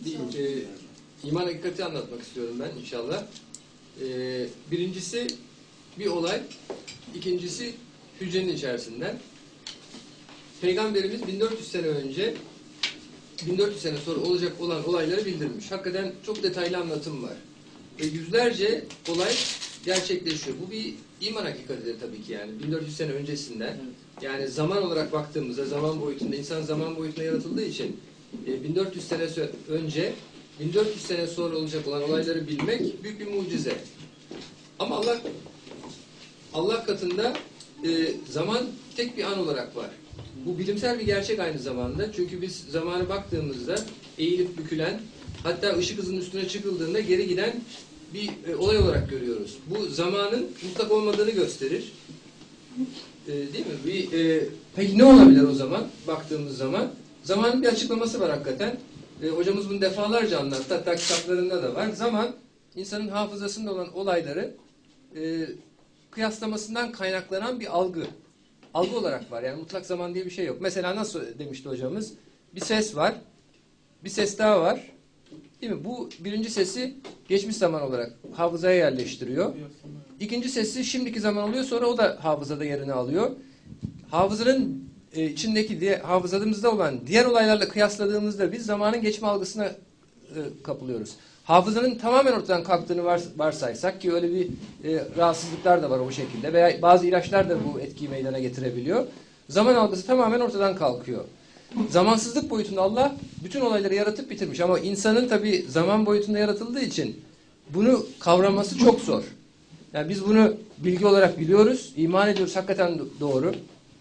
İman hakikati anlatmak istiyorum ben inşallah. Birincisi bir olay, ikincisi hücrenin içerisinden. Peygamberimiz 1400 sene önce, 1400 sene sonra olacak olan olayları bildirmiş. Hakikaten çok detaylı anlatım var. Yüzlerce olay gerçekleşiyor. Bu bir iman hakikatidir tabii ki yani. 1400 sene öncesinden. Yani zaman olarak baktığımızda, zaman boyutunda, insan zaman boyutunda yaratıldığı için 1400 sene önce, 1400 sene sonra olacak olan olayları bilmek büyük bir mucize. Ama Allah katında zaman tek bir an olarak var. Bu bilimsel bir gerçek aynı zamanda. Çünkü biz zamana baktığımızda eğilip bükülen, hatta ışık hızının üstüne çıkıldığında geri giden bir olay olarak görüyoruz. Bu zamanın mutlak olmadığını gösterir. Değil mi? Peki ne olabilir o zaman? Baktığımız zaman. Zamanın bir açıklaması var hakikaten. Hocamız bunu defalarca anlattı. Hatta kitaplarında da var. Zaman, insanın hafızasında olan olayları kıyaslamasından kaynaklanan bir algı. Algı olarak var. Yani mutlak zaman diye bir şey yok. Mesela nasıl demişti hocamız? Bir ses var. Bir ses daha var. Değil mi? Bu birinci sesi geçmiş zaman olarak hafızaya yerleştiriyor. İkinci sesi şimdiki zaman oluyor. Sonra o da hafızada yerini alıyor. Hafızanın içindeki, hafızamızda olan diğer olaylarla kıyasladığımızda biz zamanın geçme algısına kapılıyoruz. Hafızanın tamamen ortadan kalktığını varsaysak ki öyle bir rahatsızlıklar da var o şekilde veya bazı ilaçlar da bu etkiyi meydana getirebiliyor. Zaman algısı tamamen ortadan kalkıyor. Zamansızlık boyutunda Allah bütün olayları yaratıp bitirmiş ama insanın tabii zaman boyutunda yaratıldığı için bunu kavraması çok zor. Yani biz bunu bilgi olarak biliyoruz, iman ediyoruz, hakikaten doğru.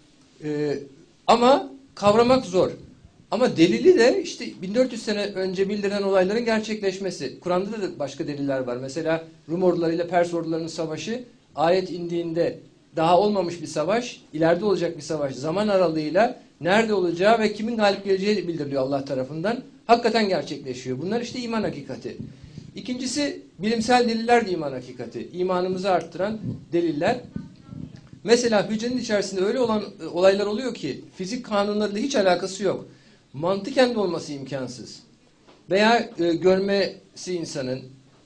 Ama kavramak zor. Ama delili de işte 1400 sene önce bildirilen olayların gerçekleşmesi. Kur'an'da da başka deliller var. Mesela Rum ordularıyla Pers ordularının savaşı ayet indiğinde daha olmamış bir savaş, ileride olacak bir savaş zaman aralığıyla nerede olacağı ve kimin galip geleceği bildiriliyor Allah tarafından. Hakikaten gerçekleşiyor. Bunlar işte iman hakikati. İkincisi bilimsel deliller de iman hakikati. İmanımızı arttıran deliller. Mesela hücrenin içerisinde öyle olan olaylar oluyor ki fizik kanunlarıyla hiç alakası yok. Mantıken de olması imkansız. Veya görmesi insanın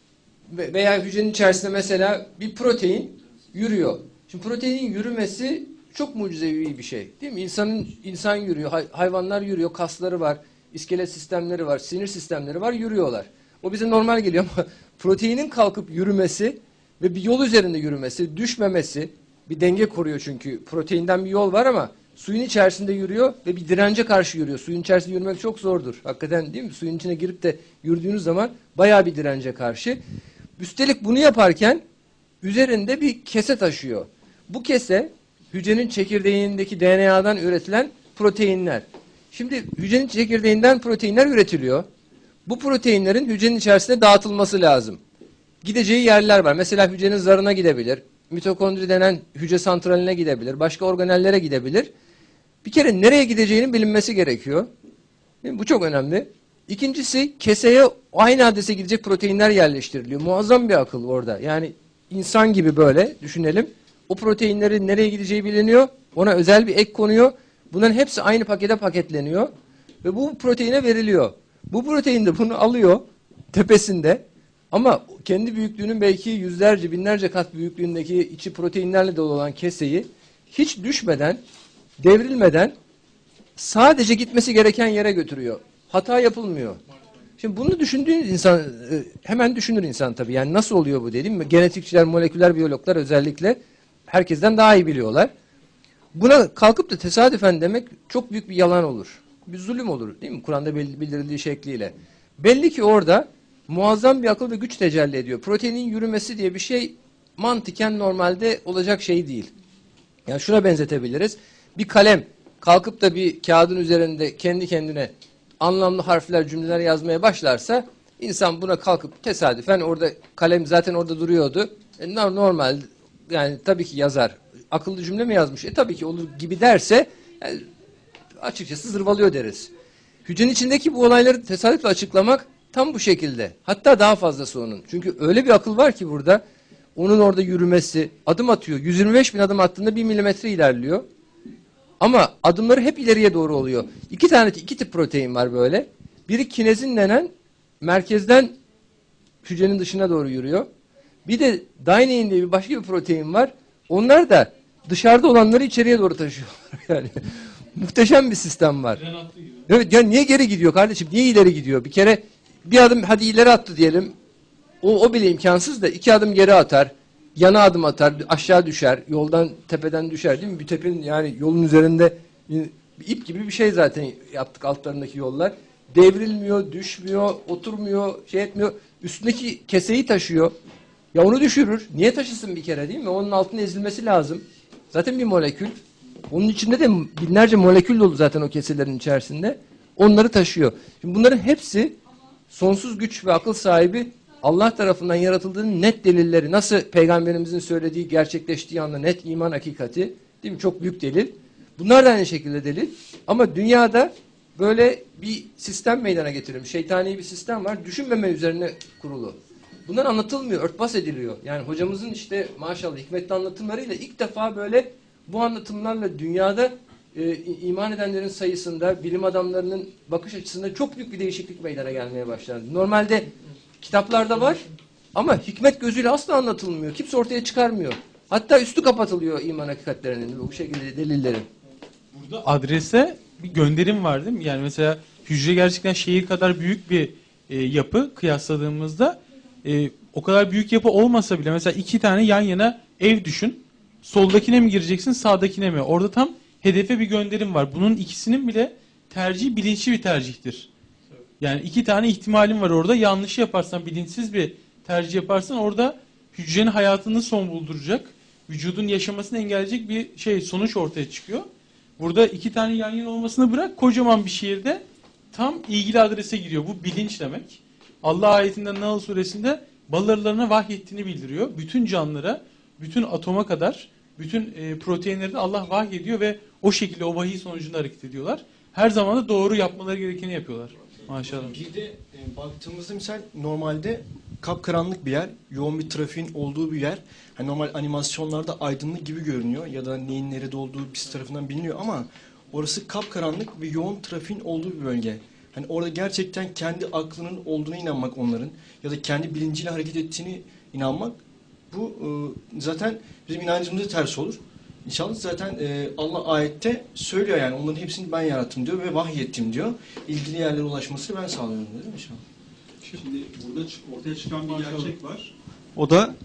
veya hücrenin içerisinde mesela bir protein yürüyor. Şimdi proteinin yürümesi çok mucizevi bir şey. Değil mi? İnsan yürüyor, hayvanlar yürüyor, kasları var, iskelet sistemleri var, sinir sistemleri var, yürüyorlar. O bize normal geliyor ama proteinin kalkıp yürümesi ve bir yol üzerinde yürümesi, düşmemesi, bir denge koruyor çünkü proteinden bir yol var ama suyun içerisinde yürüyor ve bir dirence karşı yürüyor. Suyun içerisinde yürümek çok zordur. Hakikaten değil mi? Suyun içine girip de yürüdüğünüz zaman bayağı bir dirence karşı. Üstelik bunu yaparken üzerinde bir kese taşıyor. Bu kese hücrenin çekirdeğindeki DNA'dan üretilen proteinler. Şimdi hücrenin çekirdeğinden proteinler üretiliyor. Bu proteinlerin hücrenin içerisinde dağıtılması lazım. Gideceği yerler var. Mesela hücrenin zarına gidebilir. Mitokondri denen hücre santraline gidebilir. Başka organellere gidebilir. Bir kere nereye gideceğinin bilinmesi gerekiyor. Bu çok önemli. İkincisi keseye aynı adrese gidecek proteinler yerleştiriliyor. Muazzam bir akıl orada. Yani insan gibi böyle düşünelim. O proteinlerin nereye gideceği biliniyor. Ona özel bir ek konuyor. Bunların hepsi aynı pakete paketleniyor. Ve bu proteine veriliyor. Bu protein de bunu alıyor tepesinde. Ama kendi büyüklüğünün belki yüzlerce, binlerce kat büyüklüğündeki içi proteinlerle dolu olan keseyi hiç düşmeden, devrilmeden sadece gitmesi gereken yere götürüyor. Hata yapılmıyor. Şimdi bunu düşündüğünüz insan, hemen düşünür insan tabii. Yani nasıl oluyor bu değil mi? Genetikçiler, moleküler biyologlar özellikle herkesten daha iyi biliyorlar. Buna kalkıp da tesadüfen demek çok büyük bir yalan olur. Bir zulüm olur değil mi? Kur'an'da bildirildiği şekliyle. Belli ki orada muazzam bir akıl ve güç tecelli ediyor. Proteinin yürümesi diye bir şey mantıken normalde olacak şey değil. Yani şuna benzetebiliriz. Bir kalem kalkıp da bir kağıdın üzerinde kendi kendine anlamlı harfler, cümleler yazmaya başlarsa insan buna kalkıp tesadüfen orada kalem zaten orada duruyordu. Normal yani tabii ki yazar. Akıllı cümle mi yazmış? Tabii ki olur gibi derse yani açıkçası zırvalıyor deriz. Hücrenin içindeki bu olayları tesadüfle açıklamak tam bu şekilde. Hatta daha fazlası onun. Çünkü öyle bir akıl var ki burada. Onun orada yürümesi, adım atıyor. 125 bin adım attığında 1 milimetre ilerliyor. Ama adımları hep ileriye doğru oluyor. İki tip protein var böyle. Biri kinezin denen merkezden hücrenin dışına doğru yürüyor. Bir de dynein diye başka bir protein var. Onlar da dışarıda olanları içeriye doğru taşıyorlar. Yani muhteşem bir sistem var. Evet, yani niye geri gidiyor kardeşim? Niye ileri gidiyor? Bir kere bir adım hadi ileri attı diyelim. O bile imkansız da 2 adım geri atar. Yana adım atar, aşağı düşer, yoldan tepeden düşer değil mi? Bir tepenin yani yolun üzerinde bir ip gibi bir şey zaten yaptık altlarındaki yollar. Devrilmiyor, düşmüyor, oturmuyor, şey etmiyor. Üstündeki keseyi taşıyor. Ya onu düşürür. Niye taşısın bir kere değil mi? Onun altına ezilmesi lazım. Zaten bir molekül. Onun içinde de binlerce molekül dolu zaten o keselerin içerisinde. Onları taşıyor. Şimdi bunların hepsi sonsuz güç ve akıl sahibi Allah tarafından yaratıldığının net delilleri. Nasıl Peygamberimizin söylediği gerçekleştiği anda net iman hakikati. Değil mi? Çok büyük delil. Bunlar da aynı şekilde delil. Ama dünyada böyle bir sistem meydana getirilmiş. Şeytani bir sistem var. Düşünmeme üzerine kurulu. Bunlar anlatılmıyor. Örtbas ediliyor. Yani hocamızın işte maşallah hikmetli anlatımlarıyla ilk defa böyle bu anlatımlarla dünyada iman edenlerin sayısında, bilim adamlarının bakış açısında çok büyük bir değişiklik meydana gelmeye başlandı. Normalde kitaplarda var ama hikmet gözüyle asla anlatılmıyor. Kimse ortaya çıkarmıyor. Hatta üstü kapatılıyor iman hakikatlerinin bu şekilde delillerin. Burada adrese bir gönderim var değil mi? Yani mesela hücre gerçekten şehir kadar büyük bir yapı kıyasladığımızda o kadar büyük yapı olmasa bile mesela 2 tane yan yana ev düşün. Soldakine mi gireceksin, sağdakine mi? Orada tam hedefe bir gönderim var. Bunun ikisinin bile tercihi bilinçli bir tercihtir. Yani 2 tane ihtimalin var orada. Yanlış yaparsan, bilinçsiz bir tercih yaparsan orada hücrenin hayatını son bulduracak, vücudun yaşamasını engelleyecek bir sonuç ortaya çıkıyor. Burada 2 tane yan yana olmasını bırak, kocaman bir şehirde tam ilgili adrese giriyor. Bu bilinç demek. Allah ayetinde Nahl suresinde ballarlarına vahyettiğini bildiriyor. Bütün canlılara, bütün atoma kadar, bütün proteinlere de Allah vahyediyor ve o şekilde o vahiy sonucunda hareket ediyorlar. Her zaman da doğru yapmaları gerekeni yapıyorlar. Maşallah. Bir de baktığımızda misal normalde kapkaranlık bir yer, yoğun bir trafiğin olduğu bir yer. Hani normal animasyonlarda aydınlık gibi görünüyor ya da neyin nerede olduğu biz tarafından biliniyor ama orası kapkaranlık ve yoğun trafiğin olduğu bir bölge. Hani orada gerçekten kendi aklının olduğuna inanmak onların ya da kendi bilinciyle hareket ettiğini inanmak bu zaten bizim inancımıza ters olur. İnşallah zaten Allah ayette söylüyor yani onların hepsini ben yarattım diyor ve vahyettim diyor. İlgili yerlere ulaşmasını ben sağlıyorum diyor inşallah. Şimdi burada ortaya çıkan bir gerçek var. O da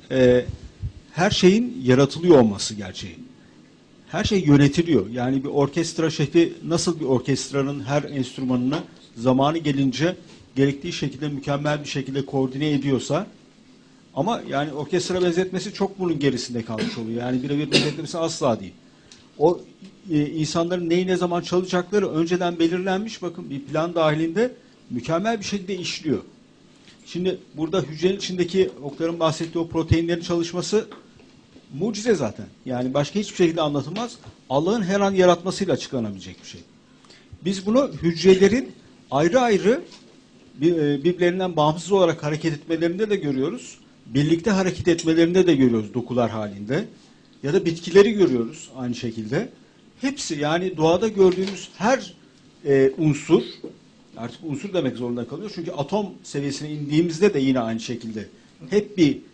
her şeyin yaratılıyor olması gerçeği. Her şey yönetiliyor. Yani bir orkestra şefi nasıl bir orkestranın her enstrümanını zamanı gelince gerektiği şekilde mükemmel bir şekilde koordine ediyorsa ama yani orkestra benzetmesi çok bunun gerisinde kalmış oluyor. Yani birebir benzetmesi asla değil. O insanların neyi ne zaman çalacakları önceden belirlenmiş bakın bir plan dahilinde mükemmel bir şekilde işliyor. Şimdi burada hücrenin içindeki Oktar'ın bahsettiği o proteinlerin çalışması mucize zaten. Yani başka hiçbir şekilde anlatılmaz. Allah'ın her an yaratmasıyla açıklanabilecek bir şey. Biz bunu hücrelerin ayrı ayrı birbirlerinden bağımsız olarak hareket etmelerinde de görüyoruz. Birlikte hareket etmelerinde de görüyoruz dokular halinde. Ya da bitkileri görüyoruz aynı şekilde. Hepsi yani doğada gördüğümüz her unsur, artık unsur demek zorunda kalıyor. Çünkü atom seviyesine indiğimizde de yine aynı şekilde hep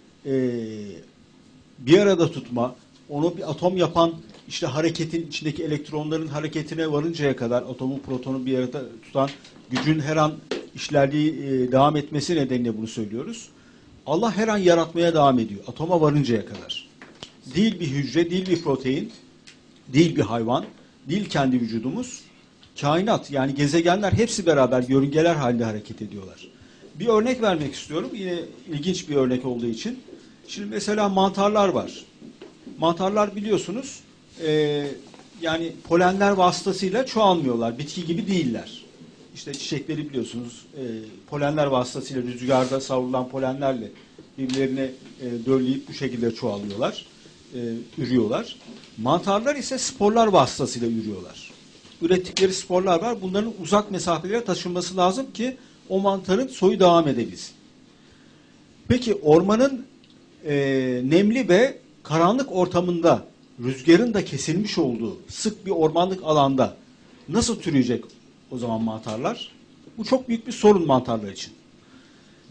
bir arada tutma, onu bir atom yapan işte hareketin içindeki elektronların hareketine varıncaya kadar atomun protonu bir arada tutan gücün her an işlerliği devam etmesi nedeniyle bunu söylüyoruz. Allah her an yaratmaya devam ediyor. Atoma varıncaya kadar. Değil bir hücre, değil bir protein, değil bir hayvan, değil kendi vücudumuz. Kainat yani gezegenler hepsi beraber yörüngeler halinde hareket ediyorlar. Bir örnek vermek istiyorum. Yine ilginç bir örnek olduğu için. Şimdi mesela mantarlar var. Mantarlar biliyorsunuz yani polenler vasıtasıyla çoğalmıyorlar. Bitki gibi değiller. İşte çiçekleri biliyorsunuz polenler vasıtasıyla rüzgarda savrulan polenlerle birbirlerine dölleyip bu şekilde çoğalıyorlar, ürüyorlar. Mantarlar ise sporlar vasıtasıyla ürüyorlar. Ürettikleri sporlar var. Bunların uzak mesafelere taşınması lazım ki o mantarın soyu devam edebilsin. Peki ormanın nemli ve karanlık ortamında rüzgarın da kesilmiş olduğu sık bir ormanlık alanda nasıl türeyecek o zaman mantarlar? Bu çok büyük bir sorun mantarlar için.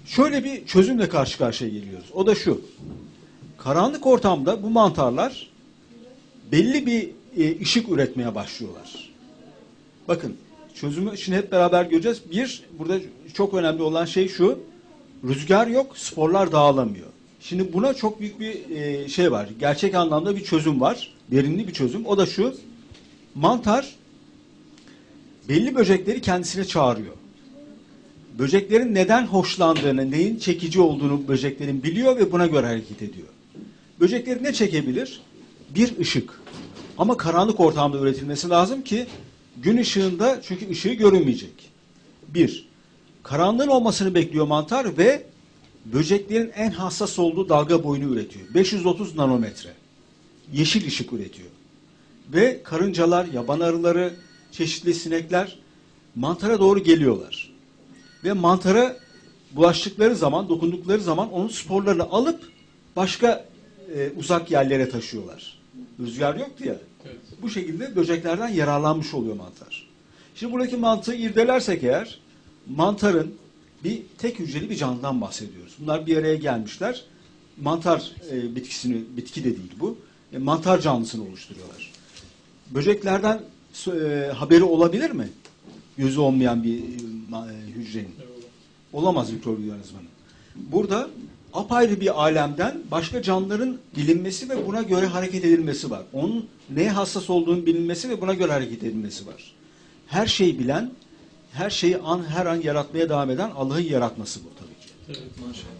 Şöyle bir çözümle karşı karşıya geliyoruz. O da şu. Karanlık ortamda bu mantarlar belli bir ışık üretmeye başlıyorlar. Bakın çözümü şimdi hep beraber göreceğiz. Bir, burada çok önemli olan şey şu. Rüzgar yok, sporlar dağılamıyor. Şimdi buna çok büyük bir şey var. Gerçek anlamda bir çözüm var. Derinli bir çözüm. O da şu. Mantar belli böcekleri kendisine çağırıyor. Böceklerin neden hoşlandığını, neyin çekici olduğunu böceklerin biliyor ve buna göre hareket ediyor. Böcekleri ne çekebilir? Bir ışık. Ama karanlık ortamda üretilmesi lazım ki gün ışığında, çünkü ışığı görünmeyecek. Bir, karanlığın olmasını bekliyor mantar ve böceklerin en hassas olduğu dalga boyunu üretiyor. 530 nanometre. Yeşil ışık üretiyor. Ve karıncalar, yaban arıları, çeşitli sinekler mantara doğru geliyorlar. Ve mantara bulaştıkları zaman, dokundukları zaman onun sporlarını alıp başka uzak yerlere taşıyorlar. Rüzgar yoktu ya. Evet. Bu şekilde böceklerden yararlanmış oluyor mantar. Şimdi buradaki mantığı irdelersek eğer, mantarın bir tek hücreli bir canlıdan bahsediyoruz. Bunlar bir araya gelmişler. Mantar bitki de değil bu. Mantar canlısını oluşturuyorlar. Böceklerden haberi olabilir mi? Gözü olmayan bir hücrenin. Olamaz mikroorganizmanın. Burada apayrı bir alemden başka canlıların bilinmesi ve buna göre hareket edilmesi var. Onun neye hassas olduğunu bilinmesi ve buna göre hareket edilmesi var. Her şeyi bilen, her şeyi her an yaratmaya devam eden Allah'ın yaratması bu tabii ki. Evet, maşallah.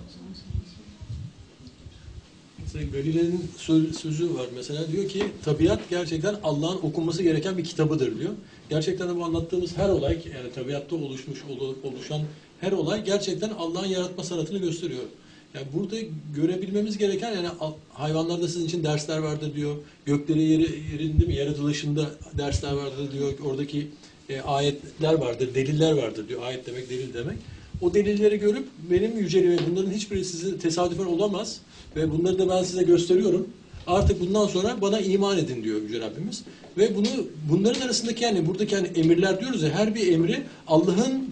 Mesela Galile'nin sözü var. Mesela diyor ki tabiat gerçekten Allah'ın okunması gereken bir kitabıdır diyor. Gerçekten de bu anlattığımız her olay, yani tabiatta oluşan her olay gerçekten Allah'ın yaratma sanatını gösteriyor. Yani burada görebilmemiz gereken, yani hayvanlarda sizin için dersler vardır diyor. Gökleri yerin değil mi? Yaratılışında dersler vardır diyor. Oradaki ayetler vardır, deliller vardır diyor. Ayet demek, delil demek. O delilleri görüp benim yüceliğime, bunların hiçbiri size tesadüfen olamaz ve bunları da ben size gösteriyorum. Artık bundan sonra bana iman edin diyor Yüce Rabbimiz. Ve bunların arasındaki, yani buradaki hani emirler diyoruz ya, her bir emri Allah'ın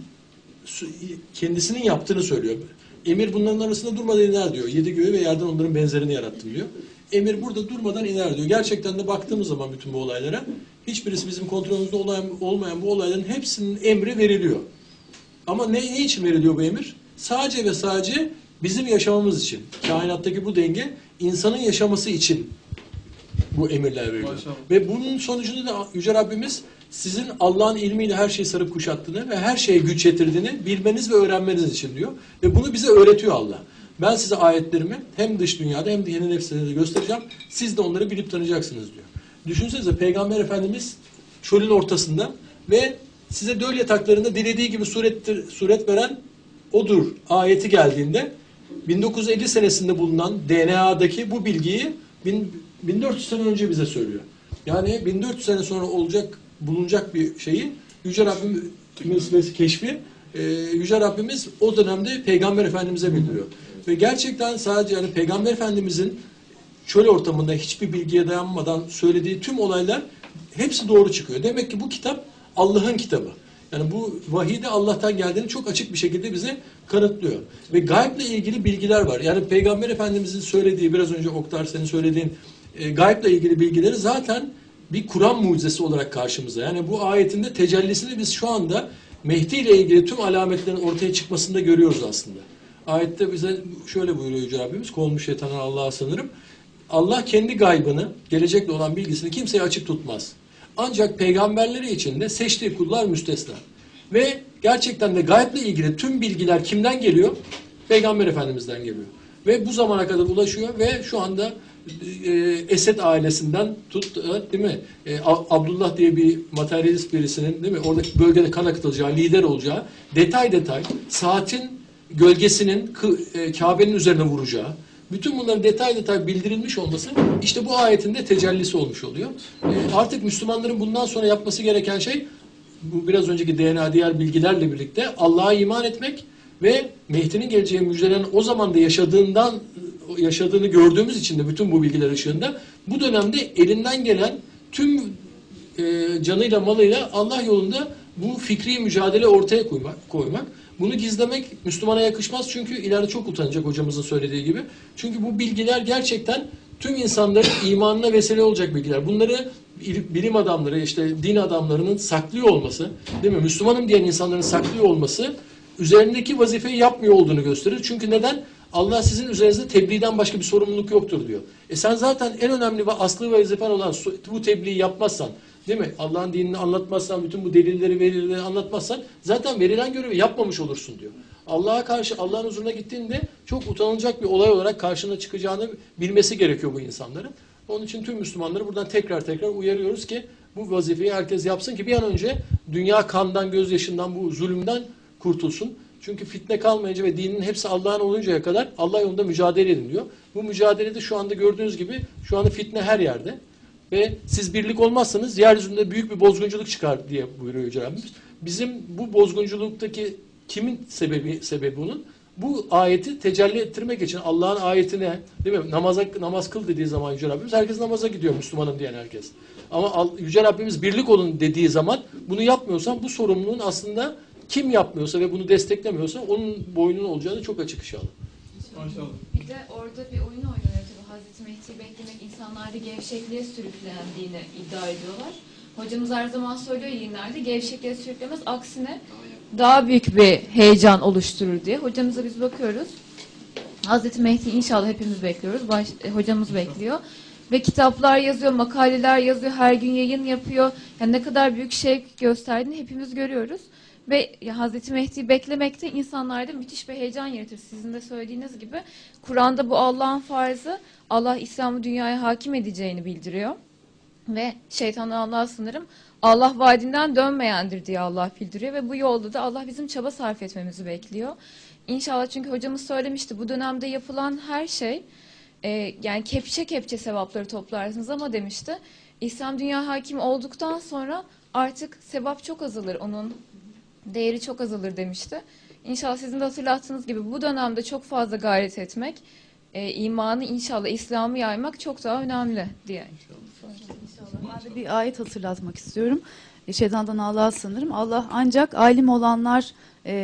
kendisinin yaptığını söylüyor. Emir bunların arasında durmadan iner diyor. 7 göğü ve yerden onların benzerini yarattım diyor. Emir burada durmadan iner diyor. Gerçekten de baktığımız zaman bütün bu olaylara, hiçbirisi bizim kontrolümüzde olmayan bu olayların hepsinin emri veriliyor. Ama ne için veriliyor bu emir? Sadece ve sadece bizim yaşamamız için. Kainattaki bu denge insanın yaşaması için bu emirler veriliyor. Maşallah. Ve bunun sonucunda da Yüce Rabbimiz sizin Allah'ın ilmiyle her şeyi sarıp kuşattığını ve her şeye güç yetirdiğini bilmeniz ve öğrenmeniz için diyor. Ve bunu bize öğretiyor Allah. Ben size ayetlerimi hem dış dünyada hem de yeni nefsinde de göstereceğim. Siz de onları bilip tanıyacaksınız diyor. Düşünsenize, Peygamber Efendimiz çölün ortasında ve size döl yataklarında dilediği gibi suret veren odur ayeti geldiğinde 1950 senesinde bulunan DNA'daki bu bilgiyi 1400 sene önce bize söylüyor. Yani 1400 sene sonra bulunacak bir şeyi Yüce Rabbimiz keşfi Yüce Rabbimiz o dönemde Peygamber Efendimiz'e bildiriyor. Ve gerçekten sadece yani Peygamber Efendimiz'in çöl ortamında hiçbir bilgiye dayanmadan söylediği tüm olaylar hepsi doğru çıkıyor. Demek ki bu kitap Allah'ın kitabı. Yani bu vahide Allah'tan geldiğini çok açık bir şekilde bize kanıtlıyor. Ve gayble ilgili bilgiler var. Yani Peygamber Efendimiz'in söylediği, biraz önce Oktar senin söylediğin gayble ilgili bilgileri zaten bir Kur'an mucizesi olarak karşımıza. Yani bu ayetinde tecellisini biz şu anda Mehdi ile ilgili tüm alametlerin ortaya çıkmasında görüyoruz aslında. Ayette bize şöyle buyuruyor Yüce Rabbimiz: kovulmuş şeytandan Allah'a sığınırım. Allah kendi gaybını, gelecekle olan bilgisini kimseye açık tutmaz. Ancak peygamberleri için de seçtiği kullar müstesna. Ve gerçekten de gayble ilgili tüm bilgiler kimden geliyor? Peygamber Efendimiz'den geliyor. Ve bu zamana kadar ulaşıyor ve şu anda Esed ailesinden tut, değil mi? Abdullah diye bir materyalist birisinin, değil mi? Oradaki bölgede kan akıtılacağı, lider olacağı, detay saatin gölgesinin Kabe'nin üzerine vuracağı, bütün bunların detay bildirilmiş olması işte bu ayetin de tecellisi olmuş oluyor. Artık Müslümanların bundan sonra yapması gereken şey, bu biraz önceki DNA diğer bilgilerle birlikte Allah'a iman etmek ve Mehdi'nin geleceği müjdelenen o zaman da yaşadığını gördüğümüz için de bütün bu bilgiler ışığında bu dönemde elinden gelen tüm canıyla malıyla Allah yolunda bu fikri mücadele ortaya koymak. Bunu gizlemek Müslümana yakışmaz çünkü ileride çok utanacak hocamızın söylediği gibi. Çünkü bu bilgiler gerçekten tüm insanların imanına vesile olacak bilgiler. Bunları bilim adamları, işte din adamlarının saklıyor olması, değil mi? Müslümanım diyen insanların saklıyor olması üzerindeki vazifeyi yapmıyor olduğunu gösterir. Çünkü neden? Allah sizin üzerinizde tebliğden başka bir sorumluluk yoktur diyor. Sen zaten en önemli ve aslı vazifen olan bu tebliği yapmazsan, değil mi? Allah'ın dinini anlatmazsan, bütün bu delilleri, verileri anlatmazsan zaten verilen görevi yapmamış olursun diyor. Allah'a karşı, Allah'ın huzuruna gittiğinde çok utanılacak bir olay olarak karşına çıkacağını bilmesi gerekiyor bu insanların. Onun için tüm Müslümanları buradan tekrar uyarıyoruz ki bu vazifeyi herkes yapsın ki bir an önce dünya kandan, gözyaşından, bu zulümden kurtulsun. Çünkü fitne kalmayınca ve dinin hepsi Allah'ın oluncaya kadar Allah yolunda mücadele edin diyor. Bu mücadelede şu anda gördüğünüz gibi şu anda fitne her yerde. Ve siz birlik olmazsanız yeryüzünde büyük bir bozgunculuk çıkar diye buyuruyor Yüce Rabbimiz. Bizim bu bozgunculuktaki kimin sebebi bunun? Bu ayeti tecelli ettirmek için Allah'ın ayetine, değil mi? Namaz kıl dediği zaman Yüce Rabbimiz herkes namaza gidiyor, Müslümanım diyen herkes. Ama Yüce Rabbimiz birlik olun dediği zaman bunu yapmıyorsan bu sorumluluğun aslında kim yapmıyorsa ve bunu desteklemiyorsa onun boynunun olacağını çok açık inşallah. Bir de orada bir oyun oynanıyor tabii. Hazreti Mehdi'yi beklemek insanlarda gevşekliğe sürüklendiğini iddia ediyorlar. Hocamız her zaman söylüyor yayınlarda gevşekliğe sürüklemez. Aksine daha büyük bir heyecan oluşturur diye. Hocamıza biz bakıyoruz. Hazreti Mehdi inşallah hepimiz bekliyoruz. Hocamız bekliyor. Ve kitaplar yazıyor, makaleler yazıyor, her gün yayın yapıyor. Yani ne kadar büyük şey gösterdiğini hepimiz görüyoruz. Ve Hazreti Mehdi'yi beklemekte insanlarda müthiş bir heyecan yaratır. Sizin de söylediğiniz gibi Kur'an'da bu Allah'ın farzı, Allah İslam'ı dünyaya hakim edeceğini bildiriyor. Ve şeytandan Allah'a sınırım, Allah vaadinden dönmeyendir diye Allah bildiriyor. Ve bu yolda da Allah bizim çaba sarf etmemizi bekliyor. İnşallah, çünkü hocamız söylemişti, bu dönemde yapılan her şey, yani kepçe kepçe sevapları toplarsınız ama demişti, İslam dünya hakimi olduktan sonra artık sevap çok azalır, onun değeri çok azalır demişti. İnşallah sizin de hatırlattığınız gibi bu dönemde çok fazla gayret etmek, imanı inşallah İslam'ı yaymak çok daha önemli diye. İnşallah. Ben de bir ayet hatırlatmak istiyorum. Şeytandan Allah'a sığınırım. Allah ancak alim olanlar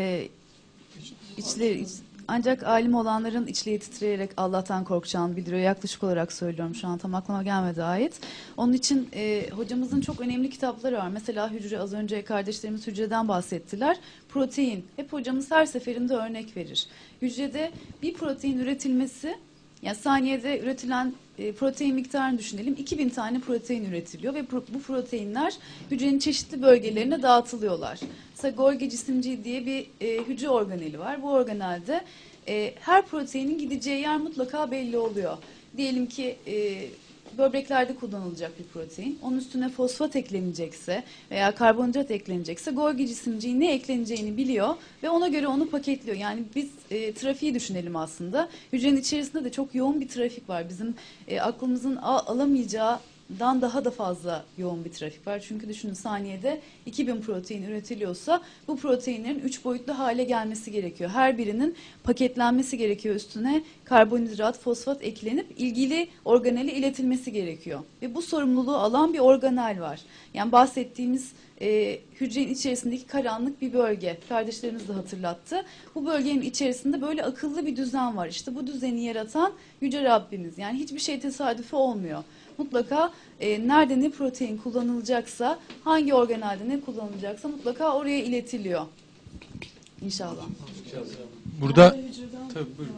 ancak alim olanların içleri titreyerek Allah'tan korkacağını bildiriyor. Yaklaşık olarak söylüyorum, şu an tam aklıma gelmedi ayet. Onun için hocamızın çok önemli kitapları var. Mesela Hücre, az önce kardeşlerimiz Hücre'den bahsettiler. Protein. Hep hocamız her seferinde örnek verir. Hücrede bir protein üretilmesi, yani saniyede üretilen protein miktarını düşünelim. 2000 tane protein üretiliyor ve bu proteinler hücrenin çeşitli bölgelerine dağıtılıyorlar. Mesela Golgi cisimciği diye bir hücre organeli var. Bu organelde her proteinin gideceği yer mutlaka belli oluyor. Diyelim ki böbreklerde kullanılacak bir protein. Onun üstüne fosfat eklenecekse veya karbonhidrat eklenecekse Golgi cisimciği ne ekleneceğini biliyor ve ona göre onu paketliyor. Yani biz trafiği düşünelim aslında. Hücrenin içerisinde de çok yoğun bir trafik var. Bizim aklımızın alamayacağından daha da fazla yoğun bir trafik var. Çünkü düşünün, saniyede 2000 protein üretiliyorsa bu proteinlerin 3 boyutlu hale gelmesi gerekiyor. Her birinin paketlenmesi gerekiyor, üstüne karbonhidrat, fosfat eklenip ilgili organele iletilmesi gerekiyor. Ve bu sorumluluğu alan bir organel var. Yani bahsettiğimiz hücrenin içerisindeki karanlık bir bölge. Kardeşlerimiz de hatırlattı. Bu bölgenin içerisinde böyle akıllı bir düzen var. İşte bu düzeni yaratan Yüce Rabbimiz. Yani hiçbir şey tesadüfi olmuyor. Mutlaka nerede ne protein kullanılacaksa, hangi organelde ne kullanılacaksa mutlaka oraya iletiliyor. İnşallah. Burada tabii buyurun.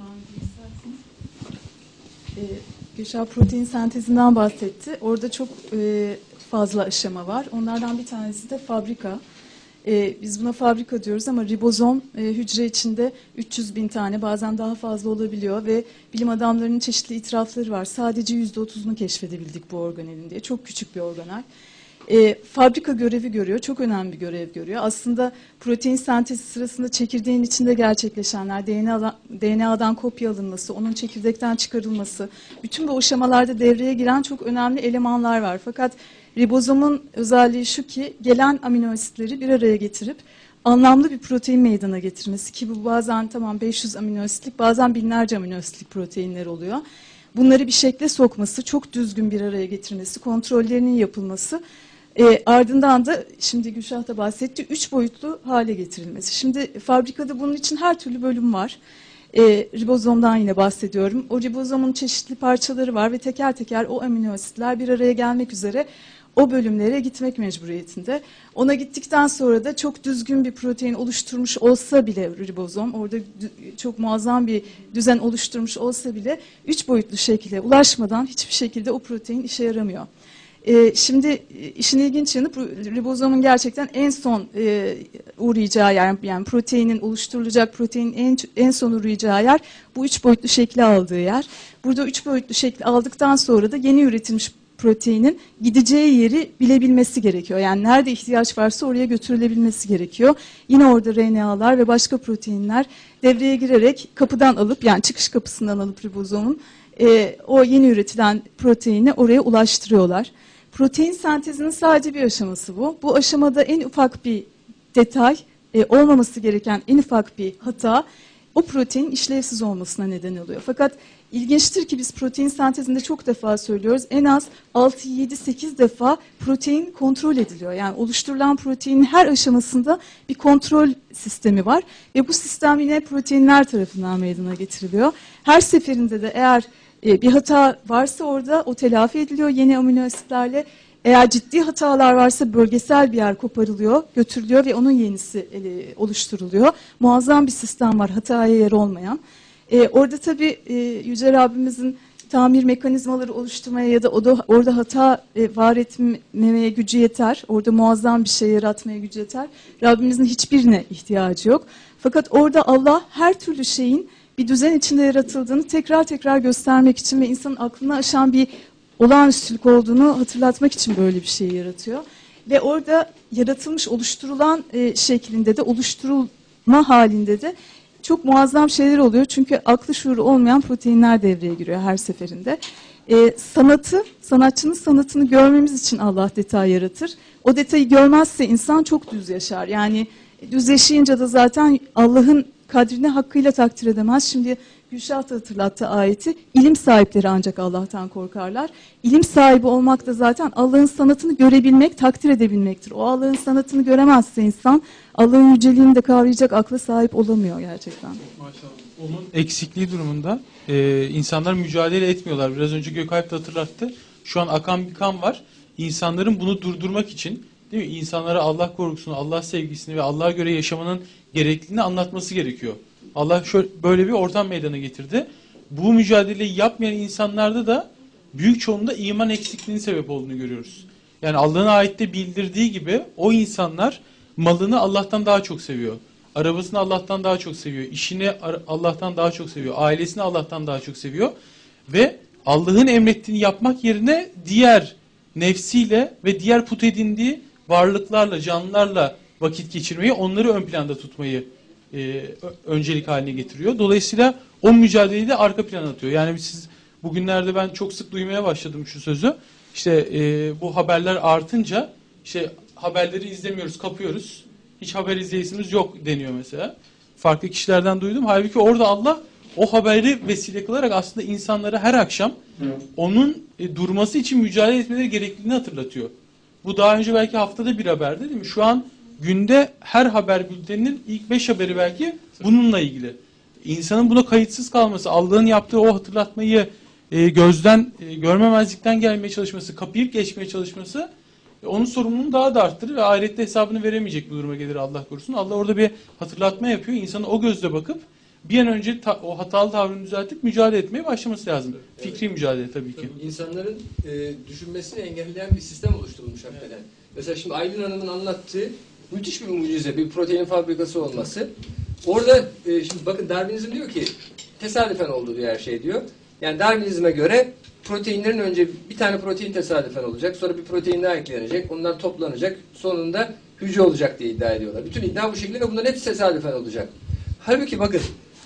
Gülşah protein sentezinden bahsetti. Orada çok fazla aşama var. Onlardan bir tanesi de fabrika. Biz buna fabrika diyoruz ama ribozom hücre içinde 300 bin tane, bazen daha fazla olabiliyor ve bilim adamlarının çeşitli itirafları var. Sadece %30'unu keşfedebildik bu organelin diye. Çok küçük bir organel. Fabrika görevi görüyor, çok önemli bir görev görüyor. Aslında protein sentezi sırasında çekirdeğin içinde gerçekleşenler, DNA'dan kopya alınması, onun çekirdekten çıkarılması, bütün bu aşamalarda devreye giren çok önemli elemanlar var. Fakat ribozomun özelliği şu ki, gelen amino asitleri bir araya getirip anlamlı bir protein meydana getirmesi, ki bu bazen tamam 500 amino asitlik, bazen binlerce amino asitlik proteinler oluyor. Bunları bir şekle sokması, çok düzgün bir araya getirmesi, kontrollerinin yapılması Ardından da şimdi Gülşah da bahsetti 3 boyutlu hale getirilmesi. Şimdi fabrikada bunun için her türlü bölüm var. Ribozomdan yine bahsediyorum. O ribozomun çeşitli parçaları var ve teker teker o amino asitler bir araya gelmek üzere o bölümlere gitmek mecburiyetinde. Ona gittikten sonra da çok düzgün bir protein oluşturmuş olsa bile ribozom, orada çok muazzam bir düzen oluşturmuş olsa bile 3 boyutlu şekilde ulaşmadan hiçbir şekilde o protein işe yaramıyor. Şimdi işin ilginç yanı ribozomun gerçekten en son uğrayacağı yer, yani proteinin oluşturulacak proteinin en son uğrayacağı yer bu 3 boyutlu şekli aldığı yer. Burada 3 boyutlu şekli aldıktan sonra da yeni üretilmiş proteinin gideceği yeri bilebilmesi gerekiyor. Yani nerede ihtiyaç varsa oraya götürülebilmesi gerekiyor. Yine orada RNA'lar ve başka proteinler devreye girerek kapıdan alıp, yani çıkış kapısından alıp ribozomun o yeni üretilen proteini oraya ulaştırıyorlar. Protein sentezinin sadece bir aşaması bu. Bu aşamada en ufak bir detay, olmaması gereken en ufak bir hata o proteinin işlevsiz olmasına neden oluyor. Fakat ilginçtir ki biz protein sentezinde çok defa söylüyoruz. En az 6, 7, 8 defa protein kontrol ediliyor. Yani oluşturulan proteinin her aşamasında bir kontrol sistemi var. Ve bu sistem yine proteinler tarafından meydana getiriliyor. Her seferinde de eğer bir hata varsa orada o telafi ediliyor yeni amino asitlerle. Eğer ciddi hatalar varsa bölgesel bir yer koparılıyor, götürülüyor ve onun yenisi oluşturuluyor. Muazzam bir sistem var, hataya yer olmayan. Orada tabii Yüce Rabbimizin tamir mekanizmaları oluşturmaya ya da orada hata var etmemeye gücü yeter. Orada muazzam bir şey yaratmaya gücü yeter. Rabbimizin hiçbirine ihtiyacı yok. Fakat orada Allah her türlü şeyin bir düzen içinde yaratıldığını tekrar tekrar göstermek için ve insanın aklını aşan bir olağanüstülük olduğunu hatırlatmak için böyle bir şey yaratıyor. Ve orada yaratılmış, oluşturulan şeklinde de, oluşturulma halinde de çok muazzam şeyler oluyor. Çünkü aklı şuuru olmayan proteinler devreye giriyor her seferinde. Sanatçının sanatını görmemiz için Allah detay yaratır. O detayı görmezse insan çok düz yaşar. Yani düz yaşayınca da zaten Allah'ın kadrini hakkıyla takdir edemez. Şimdi Gülşah da hatırlattı ayeti. İlim sahipleri ancak Allah'tan korkarlar. İlim sahibi olmak da zaten Allah'ın sanatını görebilmek, takdir edebilmektir. O Allah'ın sanatını göremezse insan Allah'ın yüceliğini de kavrayacak akla sahip olamıyor gerçekten. Maşallah. Onun eksikliği durumunda insanlar mücadele etmiyorlar. Biraz önce Gökalp de hatırlattı. Şu an akan bir kan var. İnsanların bunu durdurmak için, değil mi? İnsanlara Allah korkusunu, Allah sevgisini ve Allah'a göre yaşamanın gerekliliğini anlatması gerekiyor. Allah böyle bir ortam meydana getirdi. Bu mücadeleyi yapmayan insanlarda da büyük çoğunluğunda iman eksikliğinin sebep olduğunu görüyoruz. Yani Allah'ın ayette bildirdiği gibi o insanlar malını Allah'tan daha çok seviyor. Arabasını Allah'tan daha çok seviyor. İşini Allah'tan daha çok seviyor. Ailesini Allah'tan daha çok seviyor. Ve Allah'ın emrettiğini yapmak yerine diğer nefsiyle ve diğer put edindiği varlıklarla, canlılarla vakit geçirmeyi, onları ön planda tutmayı öncelik haline getiriyor. Dolayısıyla o mücadeleyi de arka plana atıyor. Yani siz bugünlerde ben çok sık duymaya başladım şu sözü. İşte bu haberler artınca işte haberleri izlemiyoruz, kapıyoruz. Hiç haber izleyişimiz yok deniyor mesela. Farklı kişilerden duydum. Halbuki orada Allah o haberi vesile kılarak aslında insanlara her akşam onun durması için mücadele etmeleri gerekliliğini hatırlatıyor. Bu daha önce belki haftada bir haberdi, değil mi? Şu an günde her haber bülteninin ilk 5 haberi belki bununla ilgili. İnsanın buna kayıtsız kalması, Allah'ın yaptığı o hatırlatmayı gözden görmemezlikten gelmeye çalışması, kapayıp geçmeye çalışması onun sorumluluğunu daha da arttırır ve ahirette hesabını veremeyecek bir duruma gelir Allah korusun. Allah orada bir hatırlatma yapıyor. İnsanın o gözle bakıp bir an önce o hatalı tavrını düzeltip mücadele etmeye başlaması lazım. Evet. Fikri mücadele tabii ki. İnsanların düşünmesini engelleyen bir sistem oluşturulmuş hakikaten. Evet. Mesela şimdi Aylin Hanım'ın anlattığı müthiş bir mucize, bir protein fabrikası olması. Orada şimdi bakın Darwinizm diyor ki tesadüfen oldu diyor her şey diyor. Yani Darwinizme göre proteinlerin önce bir tane protein tesadüfen olacak. Sonra bir protein daha eklenecek. Onlar toplanacak. Sonunda hücre olacak diye iddia ediyorlar. Bütün iddia bu şekilde ve bunların hepsi tesadüfen olacak. Halbuki bakın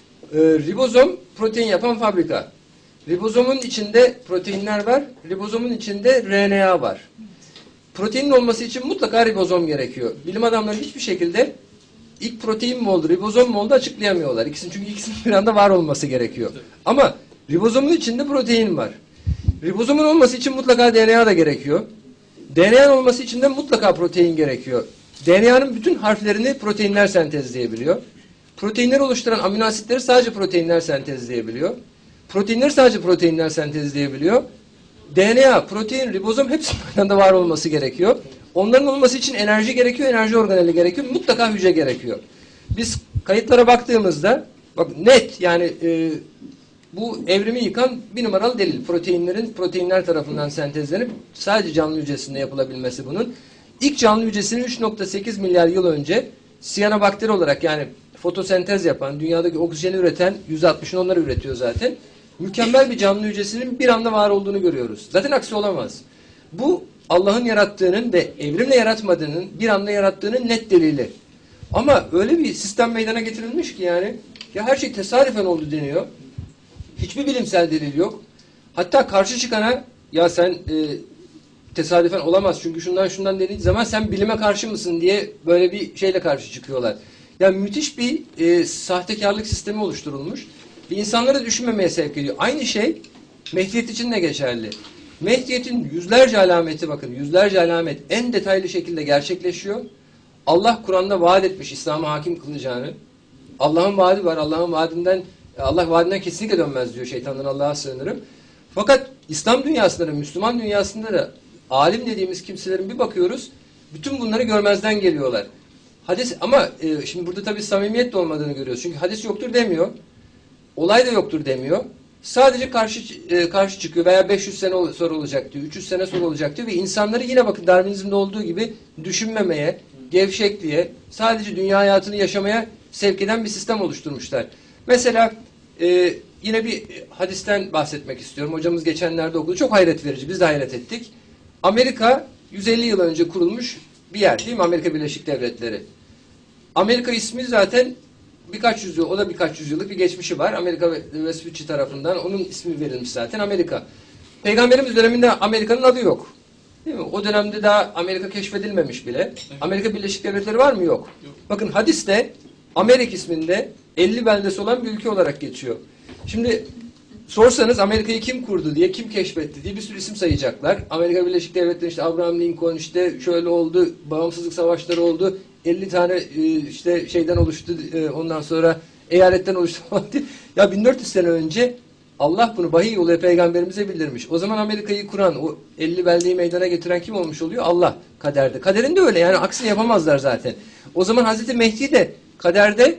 ribozom protein yapan fabrika. Ribozomun içinde proteinler var. Ribozomun içinde RNA var. Proteinin olması için mutlaka ribozom gerekiyor. Bilim adamları hiçbir şekilde ilk protein mi oldu, ribozom mu oldu açıklayamıyorlar. Çünkü ikisinin bir anda var olması gerekiyor. Ama ribozomun içinde protein var. Ribozomun olması için mutlaka DNA da gerekiyor. DNA'nın olması için de mutlaka protein gerekiyor. DNA'nın bütün harflerini proteinler sentezleyebiliyor. Proteinleri oluşturan amino asitleri sadece proteinler sentezleyebiliyor. Proteinleri sadece proteinler sentezleyebiliyor. DNA, protein, ribozom hepsinin aynı anda var olması gerekiyor. Onların olması için enerji gerekiyor, enerji organeli gerekiyor. Mutlaka hücre gerekiyor. Biz kayıtlara baktığımızda bak net yani bu evrimi yıkan bir numaralı delil. Proteinlerin proteinler tarafından sentezlenip sadece canlı hücresinde yapılabilmesi bunun. İlk canlı hücresini 3,8 milyar yıl önce siyanobakteri olarak yani fotosentez yapan, dünyadaki oksijeni üreten, %60'ını onlar üretiyor zaten. Mükemmel bir canlı hücresinin bir anda var olduğunu görüyoruz. Zaten aksi olamaz. Bu Allah'ın yarattığının ve evrimle yaratmadığının, bir anda yarattığının net delili. Ama öyle bir sistem meydana getirilmiş ki yani ya her şey tesadüfen oldu deniyor. Hiçbir bilimsel delil yok. Hatta karşı çıkana ya sen tesadüfen olamaz çünkü şundan dediği zaman sen bilime karşı mısın diye böyle bir şeyle karşı çıkıyorlar. Yani müthiş bir sahtekarlık sistemi oluşturulmuş. Ve insanları düşünmemeye sevk ediyor. Aynı şey Mehdiyet için de geçerli. Mehdiyet'in yüzlerce alameti bakın yüzlerce alamet en detaylı şekilde gerçekleşiyor. Allah Kur'an'da vaat etmiş İslam'a hakim kılacağını. Allah'ın vaadi var. Allah vaadinden kesinlikle dönmez diyor. Şeytandan Allah'a sığınırım. Fakat İslam dünyasında da Müslüman dünyasında da alim dediğimiz kimselerin bir bakıyoruz bütün bunları görmezden geliyorlar. Hadis ama şimdi burada tabii samimiyet de olmadığını görüyoruz. Çünkü hadis yoktur demiyor. Olay da yoktur demiyor. Sadece karşı çıkıyor veya 500 sene sonra olacak diyor. 300 sene sonra olacak diyor ve insanları yine bakın Darwinizm'de olduğu gibi düşünmemeye, gevşekliğe, sadece dünya hayatını yaşamaya sevk eden bir sistem oluşturmuşlar. Mesela yine bir hadisten bahsetmek istiyorum. Hocamız geçenlerde okudu. Çok hayret verici. Biz de hayret ettik. Amerika 150 yıl önce kurulmuş bir yer değil mi? Amerika Birleşik Devletleri. Amerika ismi zaten birkaç yüzyıllık bir geçmişi var. Amerika ve Vespucci tarafından onun ismi verilmiş zaten Amerika. Peygamberimiz döneminde Amerika'nın adı yok. Değil mi? O dönemde daha Amerika keşfedilmemiş bile. Evet. Amerika Birleşik Devletleri var mı? Yok. Bakın hadiste Amerik isminde 50 beldesi olan bir ülke olarak geçiyor. Şimdi sorsanız Amerika'yı kim kurdu diye, kim keşfetti diye bir sürü isim sayacaklar. Amerika Birleşik Devletleri işte Abraham Lincoln işte şöyle oldu, bağımsızlık savaşları oldu. 50 tane işte şeyden oluştu, ondan sonra eyaletten oluştu falan diye. Ya 1400 sene önce Allah bunu vahiy yoluyla peygamberimize bildirmiş. O zaman Amerika'yı kuran, o 50 beldeyi meydana getiren kim olmuş oluyor? Allah kaderde. Kaderinde öyle yani aksini yapamazlar zaten. O zaman Hazreti Mehdi de kaderde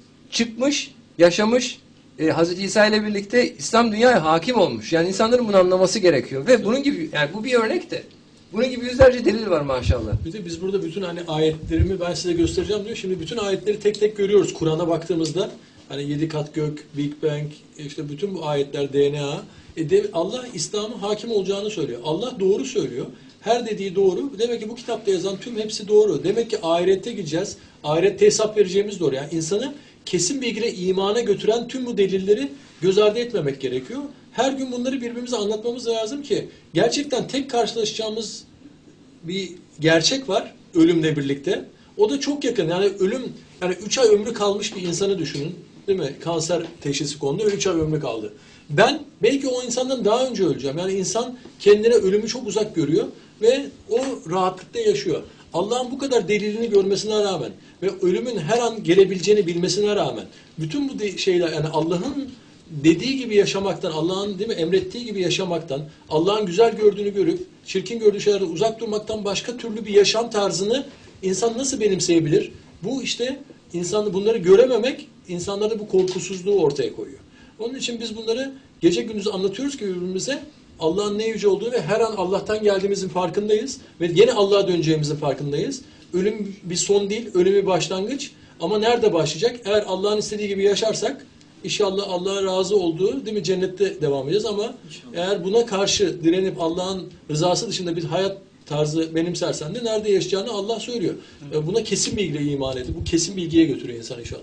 çıkmış, yaşamış, Hazreti İsa ile birlikte İslam dünyaya hakim olmuş. Yani insanların bunu anlaması gerekiyor. Ve bunun gibi yani bu bir örnek de. Bunun gibi yüzlerce delil var maşallah. Bir de biz burada bütün hani ayetlerimi ben size göstereceğim diyor. Şimdi bütün ayetleri tek tek görüyoruz. Kur'an'a baktığımızda hani 7 kat gök, Big Bang, işte bütün bu ayetler, DNA. Allah İslam'ın hakim olacağını söylüyor. Allah doğru söylüyor. Her dediği doğru. Demek ki bu kitapta yazan tüm hepsi doğru. Demek ki ahirette gideceğiz. Ahirette hesap vereceğimiz doğru. Yani insanı kesin bilgiyle imana götüren tüm bu delilleri göz ardı etmemek gerekiyor. Her gün bunları birbirimize anlatmamız lazım ki gerçekten tek karşılaşacağımız bir gerçek var ölümle birlikte. O da çok yakın. Yani ölüm, yani 3 ay ömrü kalmış bir insanı düşünün. Değil mi? Kanser teşhisi kondu ve 3 ay ömrü kaldı. Ben belki o insandan daha önce öleceğim. Yani insan kendine ölümü çok uzak görüyor ve o rahatlıkta yaşıyor. Allah'ın bu kadar delilini görmesine rağmen ve ölümün her an gelebileceğini bilmesine rağmen bütün bu şeyler yani Allah'ın dediği gibi yaşamaktan, Allah'ın değil mi emrettiği gibi yaşamaktan, Allah'ın güzel gördüğünü görüp çirkin gördüğü şeylerden uzak durmaktan başka türlü bir yaşam tarzını insan nasıl benimseyebilir? Bu işte bunları görememek insanlarda bu korkusuzluğu ortaya koyuyor. Onun için biz bunları gece gündüz anlatıyoruz ki birbirimize Allah'ın ne yüce olduğu ve her an Allah'tan geldiğimizin farkındayız ve yine Allah'a döneceğimizin farkındayız. Ölüm bir son değil, ölüm bir başlangıç. Ama nerede başlayacak? Eğer Allah'ın istediği gibi yaşarsak İnşallah Allah'a razı olduğu değil mi cennette devam edeceğiz ama İnşallah. Eğer buna karşı direnip Allah'ın rızası dışında bir hayat tarzı benimsersen de nerede yaşayacağını Allah söylüyor. Evet. Buna kesin bilgiyle iman edip bu kesin bilgiye götürüyor insan inşallah.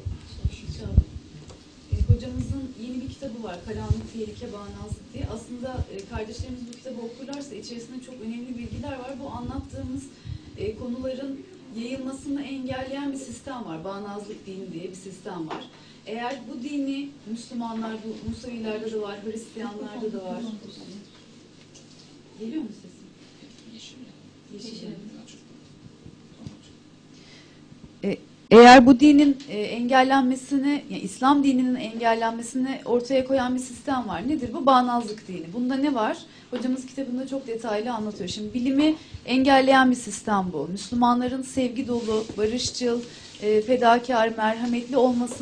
Hocamızın yeni bir kitabı var. Karanlık, Tehlike, Bağnazlık diye. Aslında kardeşlerimiz bu kitabı okurlarsa içerisinde çok önemli bilgiler var. Bu anlattığımız konuların yayılmasını engelleyen bir sistem var. Bağnazlık dini diye bir sistem var. Eğer bu dini Müslümanlar, bu Musavilerde de var, Hristiyanlarda da var. Geliyor mu sesim? Eğer bu dinin engellenmesini, yani İslam dininin engellenmesini ortaya koyan bir sistem var. Nedir bu? Bağnazlık dini. Bunda ne var? Hocamız kitabında çok detaylı anlatıyor. Şimdi bilimi engelleyen bir sistem bu. Müslümanların sevgi dolu, barışçıl, fedakar, merhametli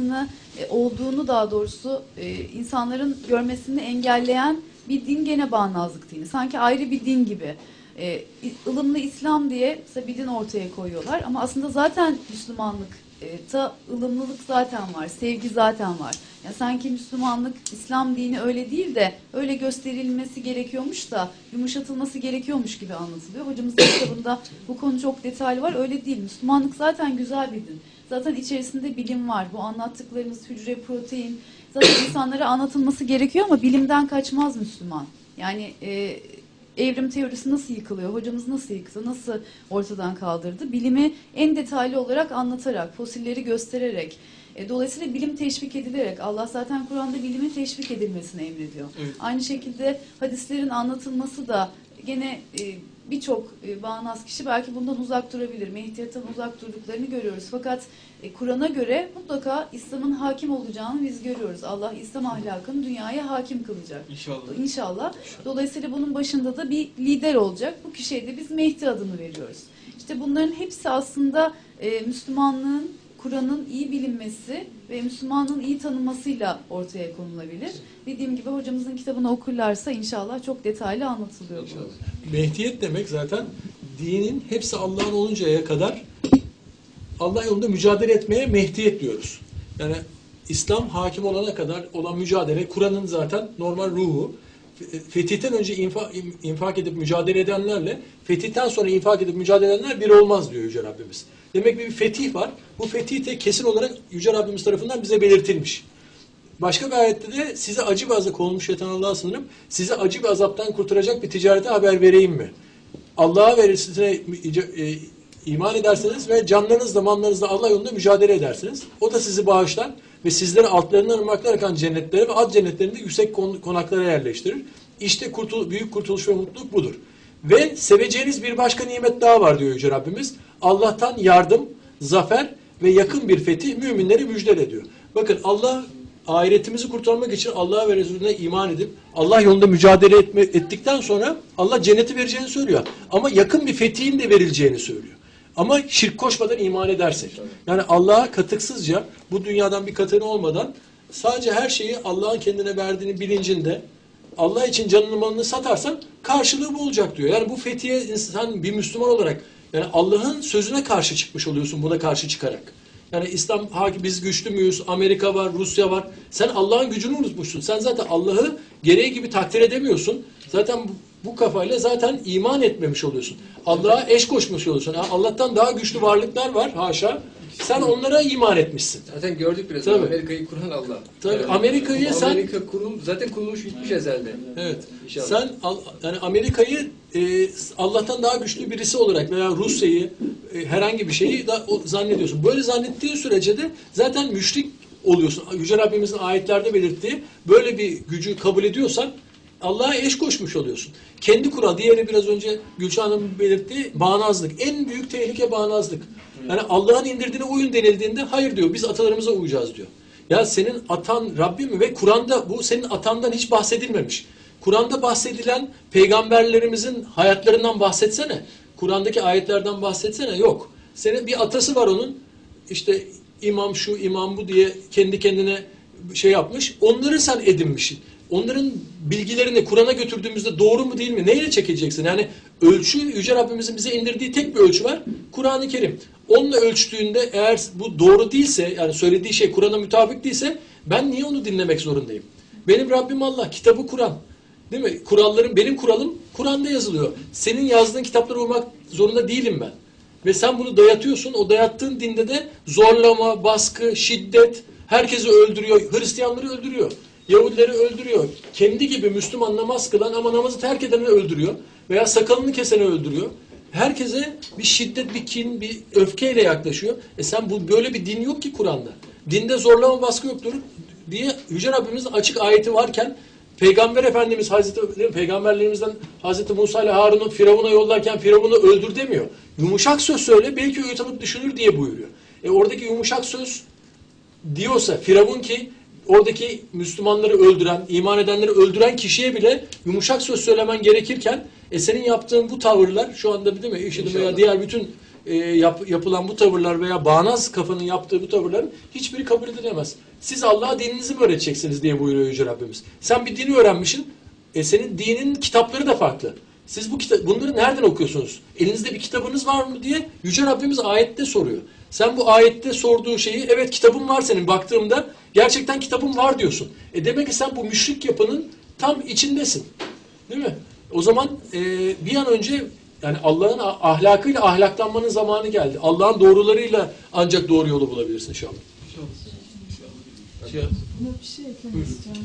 olduğunu daha doğrusu insanların görmesini engelleyen bir din gene bağnazlık dini. Sanki ayrı bir din gibi. ılımlı İslam diye mesela bir din ortaya koyuyorlar ama aslında zaten Müslümanlıkta ılımlılık zaten var, sevgi zaten var. Yani sanki Müslümanlık, İslam dini öyle değil de öyle gösterilmesi gerekiyormuş da yumuşatılması gerekiyormuş gibi anlatılıyor. Hocamızın kitabında bu konu çok detaylı var. Öyle değil. Müslümanlık zaten güzel bir din. Zaten içerisinde bilim var. Bu anlattıklarımız hücre, protein. Zaten insanlara anlatılması gerekiyor ama bilimden kaçmaz Müslüman. Yani evrim teorisi nasıl yıkılıyor? Hocamız nasıl yıktı? Nasıl ortadan kaldırdı? Bilimi en detaylı olarak anlatarak, fosilleri göstererek, dolayısıyla bilim teşvik edilerek, Allah zaten Kur'an'da bilimin teşvik edilmesini emrediyor. Evet. Aynı şekilde hadislerin anlatılması da gene birçok bağnaz kişi belki bundan uzak durabilir. Mehdiyattan uzak durduklarını görüyoruz. Fakat Kur'an'a göre mutlaka İslam'ın hakim olacağını biz görüyoruz. Allah İslam ahlakını dünyaya hakim kılacak. İnşallah. İnşallah. Dolayısıyla bunun başında da bir lider olacak. Bu kişiye de biz Mehdi adını veriyoruz. İşte bunların hepsi aslında Müslümanlığın, Kur'an'ın iyi bilinmesi ve Müslümanlığın iyi tanınmasıyla ortaya konulabilir. Dediğim gibi hocamızın kitabını okurlarsa inşallah çok detaylı anlatılıyor bu. Mehdiyet demek zaten dinin hepsi Allah'ın oluncaya kadar Allah yolunda mücadele etmeye mehdiyet diyoruz. Yani İslam hakim olana kadar olan mücadele, Kur'an'ın zaten normal ruhu. Fetihten önce infak edip mücadele edenlerle fetihten sonra infak edip mücadele edenler bir olmaz diyor Yüce Rabbimiz. Demek ki bir fetih var. Bu fetih de kesin olarak Yüce Rabbimiz tarafından bize belirtilmiş. Başka bir ayette de size acı bir azap konulmuş şeytan Allah'a sınırım. Size acı bir azaptan kurtaracak bir ticarete haber vereyim mi? Allah'a verirsine iman ederseniz ve canlarınızla mallarınızla Allah yolunda mücadele edersiniz. O da sizi bağışlar ve sizleri altlarından ırmaklar akan cennetlere ve ad cennetlerinde yüksek konaklara yerleştirir. İşte büyük kurtuluş ve mutluluk budur. Ve seveceğiniz bir başka nimet daha var diyor Yüce Rabbimiz. Allah'tan yardım, zafer ve yakın bir fetih müminleri müjdele diyor. Bakın Allah ahiretimizi kurtarmak için Allah'a ve Resulüne iman edip Allah yolunda mücadele ettikten sonra Allah cenneti vereceğini söylüyor. Ama yakın bir fetihin de verileceğini söylüyor. Ama şirk koşmadan iman edersek. Yani Allah'a katıksızca bu dünyadan bir katını olmadan sadece her şeyi Allah'ın kendine verdiğini bilincinde Allah için canını malını satarsan karşılığı bu olacak diyor. Yani bu fethiye insan bir Müslüman olarak yani Allah'ın sözüne karşı çıkmış oluyorsun buna karşı çıkarak. Yani İslam hakim biz güçlü müyüz? Amerika var, Rusya var. Sen Allah'ın gücünü unutmuşsun. Sen zaten Allah'ı gereği gibi takdir edemiyorsun. Zaten bu kafayla zaten iman etmemiş oluyorsun. Allah'a eş koşmuş oluyorsun. Yani Allah'tan daha güçlü varlıklar var haşa. Sen onlara iman etmişsin. Zaten gördük biraz. Tabii. Amerika'yı kuran Allah. Tabii Yani Amerika'yı sen zaten kurulmuş bitmiş ezelde. evet. İnşallah. Sen yani Amerika'yı Allah'tan daha güçlü birisi olarak veya Rusya'yı herhangi bir şeyi zannediyorsun. Böyle zannettiğin sürece de zaten müşrik oluyorsun. Yüce Rabbimizin ayetlerde belirttiği böyle bir gücü kabul ediyorsan Allah'a eş koşmuş oluyorsun. Kendi kural, diğeri biraz önce Gülşah Hanım'ın belirttiği bağnazlık. En büyük tehlike bağnazlık. Yani Allah'ın indirdiğine uyun denildiğinde hayır diyor, biz atalarımıza uyacağız diyor. Ya senin atan Rabbim mi? Ve Kur'an'da bu senin atandan hiç bahsedilmemiş. Kur'an'da bahsedilen peygamberlerimizin hayatlarından bahsetsene. Kur'an'daki ayetlerden bahsetsene. Yok. Senin bir atası var onun. İşte imam şu, imam bu diye kendi kendine şey yapmış. Onları sen edinmişsin. Onların bilgilerini Kur'an'a götürdüğümüzde doğru mu değil mi? Neyle çekeceksin? Yani ölçü, Yüce Rabbimizin bize indirdiği tek bir ölçü var. Kur'an-ı Kerim. Onunla ölçtüğünde eğer bu doğru değilse, yani söylediği şey Kur'an'a mutabık değilse ben niye onu dinlemek zorundayım? Benim Rabbim Allah, kitabı Kur'an. Değil mi? Benim kuralım Kur'an'da yazılıyor. Senin yazdığın kitaplara uymak zorunda değilim ben. Ve sen bunu dayatıyorsun. O dayattığın dinde de zorlama, baskı, şiddet, herkesi öldürüyor. Hristiyanları öldürüyor. Yahudileri öldürüyor. Kendi gibi Müslüman namaz kılan ama namazı terk edeni öldürüyor. Veya sakalını keseni öldürüyor. Herkese bir şiddet, bir kin, bir öfkeyle yaklaşıyor. Sen böyle bir din yok ki Kur'an'da. Dinde zorlama, baskı yoktur diye Yüce Rabbimizin açık ayeti varken Peygamber Efendimiz peygamberlerimizden Hazreti Musa ile Harun'u Firavun'a yollarken Firavun'u öldür demiyor. Yumuşak söz söyle belki uyutup düşünür diye buyuruyor. Oradaki yumuşak söz diyorsa Firavun ki oradaki Müslümanları öldüren, iman edenleri öldüren kişiye bile yumuşak söz söylemen gerekirken senin yaptığın bu tavırlar şu anda değil mi? IŞİD'in veya diğer bütün yapılan bu tavırlar veya bağnaz kafanın yaptığı bu tavırların hiçbiri kabul edilemez. Siz Allah'a dininizi mi öğreteceksiniz diye buyuruyor Yüce Rabbimiz. Sen bir dini öğrenmişsin. Senin dinin kitapları da farklı. Siz bunları nereden okuyorsunuz? Elinizde bir kitabınız var mı diye Yüce Rabbimiz ayette soruyor. Sen bu ayette sorduğu şeyi evet kitabın var senin baktığımda gerçekten kitabın var diyorsun. Demek ki sen bu müşrik yapının tam içindesin. Değil mi? O zaman bir an önce yani Allah'ın ahlakıyla ahlaklanmanın zamanı geldi. Allah'ın doğrularıyla ancak doğru yolu bulabilirsin inşallah. Buna bir şey eklemek istiyorum.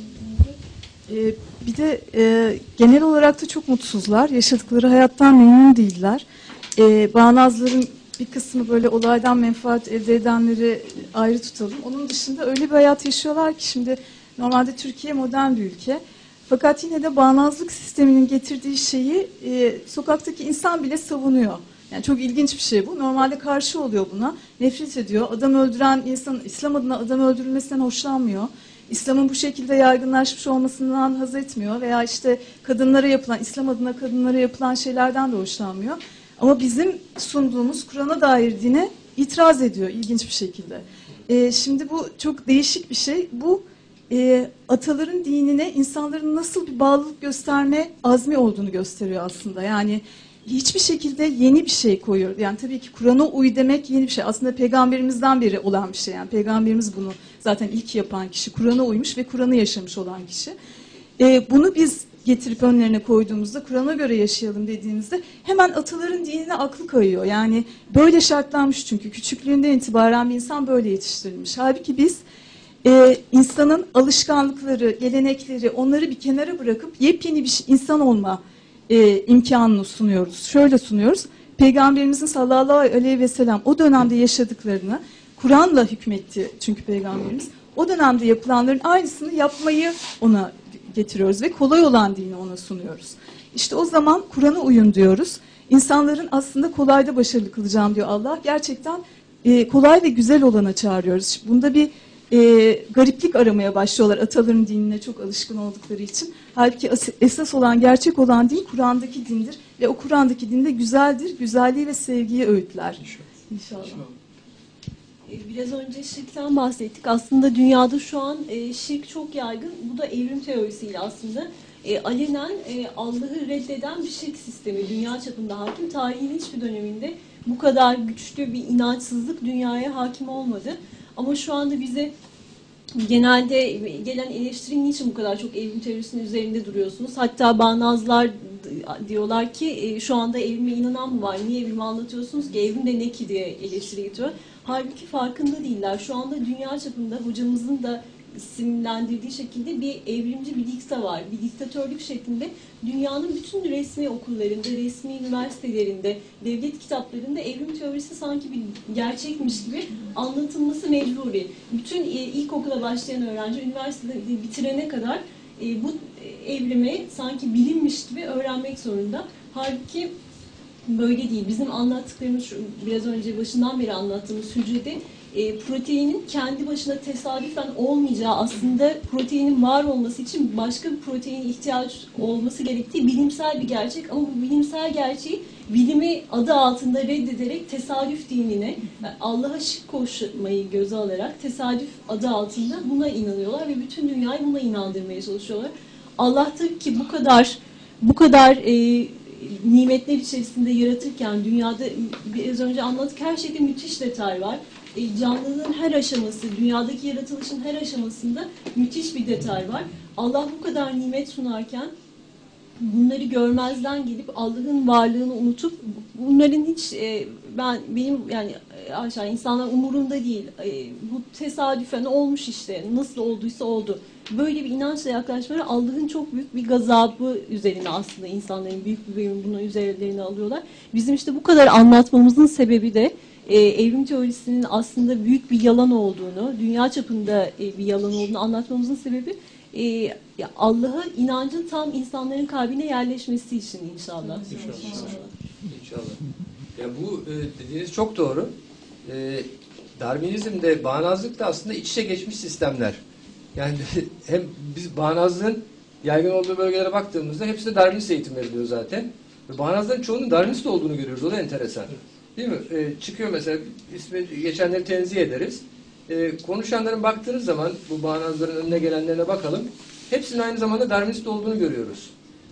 Bir de genel olarak da çok mutsuzlar. Yaşadıkları hayattan memnun değiller. Bağnazların bir kısmı böyle olaydan menfaat elde edenleri ayrı tutalım. Onun dışında öyle bir hayat yaşıyorlar ki şimdi normalde Türkiye modern bir ülke. Fakat yine de bağnazlık sisteminin getirdiği şeyi sokaktaki insan bile savunuyor. Yani çok ilginç bir şey bu. Normalde karşı oluyor buna. Nefret ediyor. Adam öldüren insan, İslam adına adam öldürülmesinden hoşlanmıyor. İslam'ın bu şekilde yaygınlaşmış olmasından haz etmiyor. Veya işte kadınlara yapılan, İslam adına kadınlara yapılan şeylerden de hoşlanmıyor. Ama bizim sunduğumuz Kur'an'a dair dine itiraz ediyor ilginç bir şekilde. Şimdi bu çok değişik bir şey. Bu ataların dinine insanların nasıl bir bağlılık gösterme azmi olduğunu gösteriyor aslında. Yani hiçbir şekilde yeni bir şey koyuyor. Yani tabii ki Kur'an'a uy demek yeni bir şey. Aslında peygamberimizden beri olan bir şey. Yani peygamberimiz bunu zaten ilk yapan kişi. Kur'an'a uymuş ve Kur'an'ı yaşamış olan kişi. Bunu biz getirip önlerine koyduğumuzda, Kur'an'a göre yaşayalım dediğimizde hemen ataların dinine aklı kayıyor. Yani böyle şartlanmış çünkü küçüklüğünden itibaren bir insan böyle yetiştirilmiş. Halbuki biz insanın alışkanlıkları, gelenekleri, onları bir kenara bırakıp yepyeni bir insan olma imkanını sunuyoruz. Şöyle sunuyoruz. Peygamberimizin sallallahu aleyhi ve sellem o dönemde yaşadıklarını Kur'an'la hükmetti çünkü Peygamberimiz. O dönemde yapılanların aynısını yapmayı ona getiriyoruz ve kolay olan dini ona sunuyoruz. İşte o zaman Kur'an'a uyun diyoruz. İnsanların aslında kolayda başarılı kılacağım diyor Allah. Gerçekten kolay ve güzel olana çağırıyoruz. Bunda bir gariplik aramaya başlıyorlar ataların dinine çok alışkın oldukları için. Halbuki esas olan, gerçek olan din Kur'an'daki dindir. Ve o Kur'an'daki din de güzeldir. Güzelliği ve sevgiyi öğütler. İnşallah. Biraz önce şirkten bahsettik. Aslında dünyada şu an şirk çok yaygın. Bu da evrim teorisiyle aslında alenen Allah'ı reddeden bir şirk sistemi dünya çapında hakim. Tarihin hiçbir döneminde bu kadar güçlü bir inançsızlık dünyaya hakim olmadı. Ama şu anda bize genelde gelen eleştiri niçin bu kadar çok evrim teorisinin üzerinde duruyorsunuz? Hatta bağnazlar diyorlar ki şu anda evrime inanan mı var? Niye evrimi anlatıyorsunuz ki? Evrim de ne ki diye eleştiri getiriyor. Halbuki farkında değiller. Şu anda dünya çapında hocamızın da isimlendirdiği şekilde bir evrimci bir dikta var. Bir diktatörlük şeklinde dünyanın bütün resmi okullarında, resmi üniversitelerinde, devlet kitaplarında evrim teorisi sanki bir gerçekmiş gibi anlatılması mecburi. Bütün ilkokula başlayan öğrenci üniversitede bitirene kadar bu evrimi sanki bilinmiş gibi öğrenmek zorunda. Halbuki böyle değil. Bizim anlattıklarımız, biraz önce başından beri anlattığımız hücrede proteinin kendi başına tesadüfen olmayacağı, aslında proteinin var olması için başka bir proteine ihtiyaç olması gerektiği bilimsel bir gerçek. Ama bu bilimsel gerçeği bilimi adı altında reddederek tesadüf dinine, yani Allah'a şirk koşmayı göze alarak tesadüf adı altında buna inanıyorlar ve bütün dünyayı buna inandırmaya çalışıyorlar. Allah tabii ki bu kadar nimetler içerisinde yaratırken dünyada biraz önce anlattık, her şeyde müthiş detay var. Canlılığın her aşaması, dünyadaki yaratılışın her aşamasında müthiş bir detay var. Allah bu kadar nimet sunarken bunları görmezden gelip Allah'ın varlığını unutup bunların hiç benim yani aşağı insanlar umurunda değil. Bu tesadüfen olmuş işte. Nasıl olduysa oldu. Böyle bir inançla yaklaşmaları Allah'ın çok büyük bir gazabı üzerine aslında insanların büyük bir bölümü bunu üzerlerine alıyorlar. Bizim işte bu kadar anlatmamızın sebebi de evrim teorisinin aslında büyük bir yalan olduğunu, dünya çapında bir yalan olduğunu anlatmamızın sebebi Allah'a inancın tam insanların kalbine yerleşmesi için inşallah. İnşallah. Ya bu dediğiniz çok doğru. Darwinizm de bağnazlık da aslında iç içe geçmiş sistemler. Yani hem biz bağnazlığın yaygın olduğu bölgelere baktığımızda hepsinde Darwinist eğitim veriliyor zaten. Ve bağnazların çoğunun Darwinist olduğunu görüyoruz. O da enteresan. Değil mi? Çıkıyor mesela, ismi geçenleri tenzih ederiz. Konuşanların baktığınız zaman bu bağnazların önüne gelenlerine bakalım. Hepsinin aynı zamanda Darwinist olduğunu görüyoruz.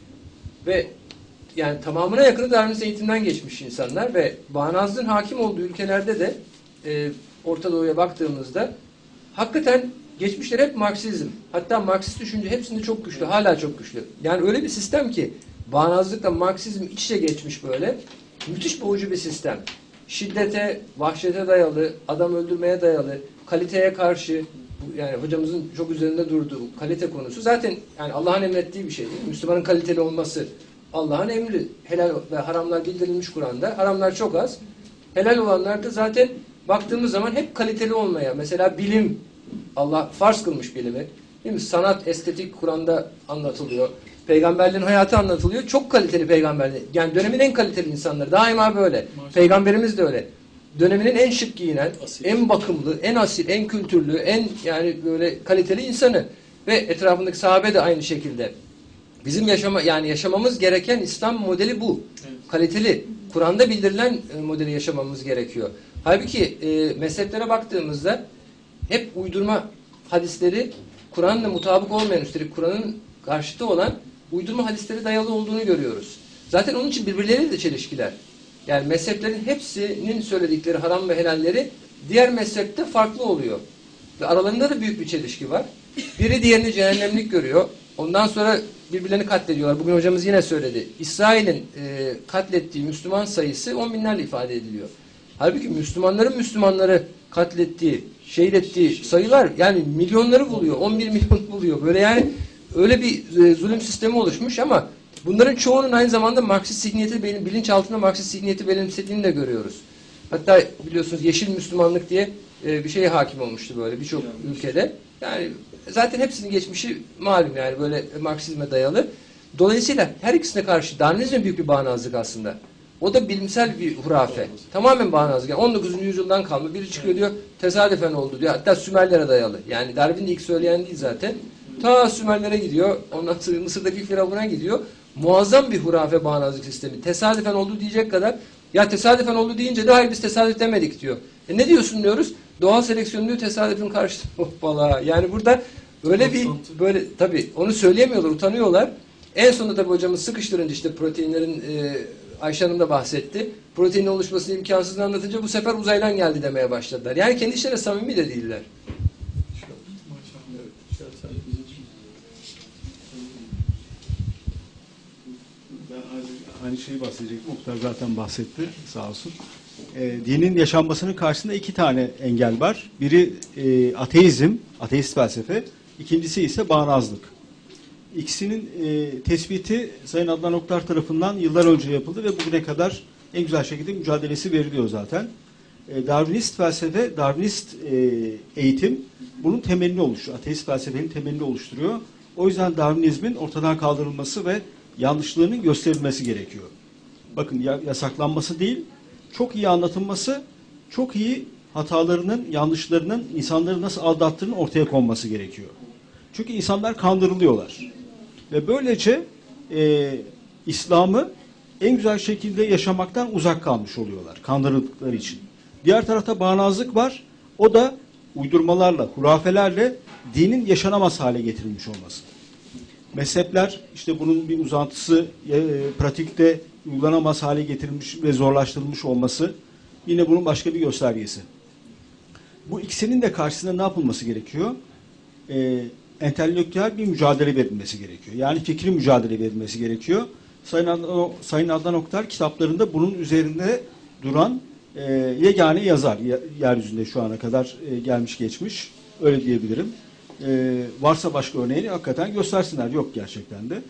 Ve yani tamamına yakını Darwinist eğitimden geçmiş insanlar ve bağnazlığın hakim olduğu ülkelerde de Orta Doğu'ya baktığımızda hakikaten geçmişler hep Marksizm. Hatta Marksist düşünce hepsinde çok güçlü. Hala çok güçlü. Yani öyle bir sistem ki bağnazlıkla Marksizm iç içe geçmiş böyle. Müthiş boğucu bir sistem. Şiddete, vahşete dayalı, adam öldürmeye dayalı, kaliteye karşı, yani hocamızın çok üzerinde durduğu kalite konusu zaten yani Allah'ın emrettiği bir şey değil mi? Müslümanın kaliteli olması Allah'ın emri. Helal ve haramlar bildirilmiş Kur'an'da. Haramlar çok az. Helal olanlar da zaten baktığımız zaman hep kaliteli olmaya. Mesela bilim, Allah farz kılmış bilimi. Değil mi? Sanat, estetik Kur'an'da anlatılıyor. Peygamberlerin hayatı anlatılıyor. Çok kaliteli peygamberler. Yani dönemin en kaliteli insanları. Daima böyle. Peygamberimiz de öyle. Döneminin en şık giyinen, asil, en bakımlı, en asil, en kültürlü, en yani böyle kaliteli insanı. Ve etrafındaki sahabe de aynı şekilde. Bizim yaşamamız gereken İslam modeli bu. Evet. Kaliteli. Kur'an'da bildirilen modeli yaşamamız gerekiyor. Halbuki mezheplere baktığımızda hep uydurma hadisleri, Kur'an'la mutabık olmayan, üstelik Kur'an'ın karşıtı olan uydurma hadisleri dayalı olduğunu görüyoruz. Zaten onun için birbirleriyle de çelişkiler. Yani mezheplerin hepsinin söyledikleri haram ve helalleri diğer mezhepte farklı oluyor. Ve aralarında da büyük bir çelişki var. Biri diğerini cehennemlik görüyor. Ondan sonra birbirlerini katlediyorlar. Bugün hocamız yine söyledi. İsrail'in katlettiği Müslüman sayısı 10 binlerle ifade ediliyor. Halbuki Müslümanları katlettiği, şehit ettiği sayılar yani milyonları buluyor. 11 milyon buluyor. Böyle yani öyle bir zulüm sistemi oluşmuş ama bunların çoğunun aynı zamanda Marksist zihniyeti, bilinçaltında Marksist zihniyeti benimsediğini de görüyoruz. Hatta biliyorsunuz yeşil Müslümanlık diye bir şeye hakim olmuştu böyle birçok ülkede. Yani zaten hepsinin geçmişi malum yani böyle Marksizme dayalı. Dolayısıyla her ikisine karşı Darwinizm büyük bir bağnazlık aslında. O da bilimsel bir hurafe. Tamamen bağnazlık. Yani 19. yüzyıldan kalma. Biri çıkıyor diyor tesadüfen oldu diyor. Hatta Sümerlere dayalı. Yani Darwin de ilk söyleyen değil zaten. Ta Sümerlere gidiyor. Ondan sonra Mısır'daki Firavun'a gidiyor. Muazzam bir hurafe bağnazlık sistemi. Tesadüfen oldu diyecek kadar. Ya tesadüfen oldu deyince de hayır biz tesadüf demedik diyor. Ne diyorsun diyoruz? Doğal seleksiyon diyor tesadüfün karşıtı. Hoppala. Yani burada öyle bir böyle tabii onu söyleyemiyorlar, utanıyorlar. En sonunda tabii hocamız sıkıştırınca işte proteinlerin Ayşe Hanım da bahsetti. Proteinin oluşmasının imkansızlığını anlatınca bu sefer uzaydan geldi demeye başladılar. Yani kendi işlerine samimi de değiller. Aynı şeyi bahsedecektim. Muhtar zaten bahsetti. Sağ olsun. Dinin yaşanmasının karşısında iki tane engel var. Biri ateizm, ateist felsefe. İkincisi ise bağnazlık. İkisinin tespiti Sayın Adnan Oktar tarafından yıllar önce yapıldı ve bugüne kadar en güzel şekilde mücadelesi veriliyor zaten. Darwinist felsefe, Darwinist eğitim bunun temelini oluşturuyor. Ateist felsefenin temelini oluşturuyor. O yüzden Darwinizmin ortadan kaldırılması ve yanlışlığının gösterilmesi gerekiyor. Bakın yasaklanması değil, çok iyi anlatılması, çok iyi hatalarının, yanlışlarının insanları nasıl aldattığının ortaya konması gerekiyor. Çünkü insanlar kandırılıyorlar. Ve böylece İslam'ı en güzel şekilde yaşamaktan uzak kalmış oluyorlar kandırıldıkları için. Diğer tarafta bağnazlık var. O da uydurmalarla, hurafelerle dinin yaşanamaz hale getirilmiş olması. Mezhepler işte bunun bir uzantısı pratikte uygulanamaz hale getirilmiş ve zorlaştırılmış olması yine bunun başka bir göstergesi. Bu ikisinin de karşısında ne yapılması gerekiyor? Entelektüel bir mücadele verilmesi gerekiyor. Yani fikri mücadele verilmesi gerekiyor. Sayın Adnan Oktar kitaplarında bunun üzerinde duran yegane yazar. Yeryüzünde şu ana kadar gelmiş geçmiş. Öyle diyebilirim. Varsa başka örneğini hakikaten göstersinler. Yok gerçekten de.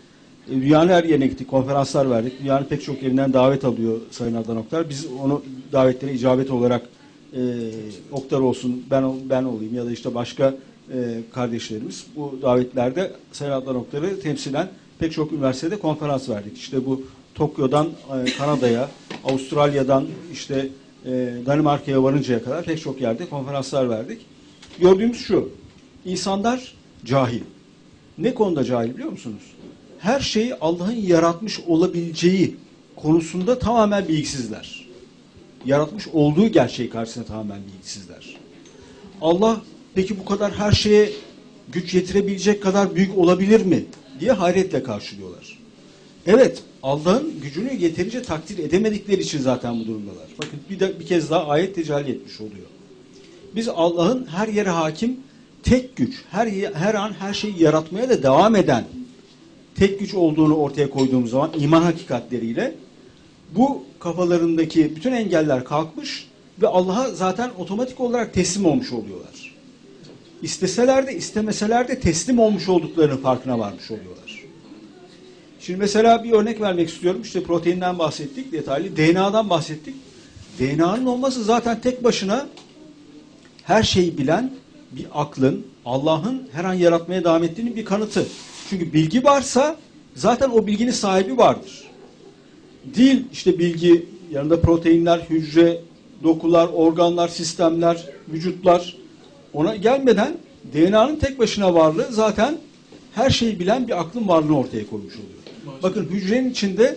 Dünyanın her yerine gittik, konferanslar verdik. Dünyanın pek çok yerinden davet alıyor Sayın Adnan Oktar. Biz onu davetlere icabet olarak Oktar olsun, ben olayım ya da işte başka kardeşlerimiz bu davetlerde Sayın Adnan Oktar'ı temsilen pek çok üniversitede konferans verdik. İşte bu Tokyo'dan Kanada'ya, Avustralya'dan işte Danimarka'ya varıncaya kadar pek çok yerde konferanslar verdik. Gördüğümüz şu, insanlar cahil. Ne konuda cahil biliyor musunuz? Her şeyi Allah'ın yaratmış olabileceği konusunda tamamen bilgisizler. Yaratmış olduğu gerçeği karşısında tamamen bilgisizler. Allah peki bu kadar her şeye güç yetirebilecek kadar büyük olabilir mi diye hayretle karşılıyorlar. Evet, Allah'ın gücünü yeterince takdir edemedikleri için zaten bu durumdalar. Bakın bir kez daha ayet tecelli etmiş oluyor. Biz Allah'ın her yere hakim, tek güç, her an her şeyi yaratmaya da devam eden tek güç olduğunu ortaya koyduğumuz zaman iman hakikatleriyle bu kafalarındaki bütün engeller kalkmış ve Allah'a zaten otomatik olarak teslim olmuş oluyorlar. İsteseler de istemeseler de teslim olmuş olduklarının farkına varmış oluyorlar. Şimdi mesela bir örnek vermek istiyorum. İşte proteinden bahsettik detaylı. DNA'dan bahsettik. DNA'nın olması zaten tek başına her şeyi bilen bir aklın, Allah'ın her an yaratmaya devam ettiğinin bir kanıtı. Çünkü bilgi varsa zaten o bilginin sahibi vardır. Değil işte bilgi, yanında proteinler, hücre, dokular, organlar, sistemler, vücutlar ona gelmeden DNA'nın tek başına varlığı zaten her şeyi bilen bir aklın varlığını ortaya koymuş oluyor. Bakın hücrenin içinde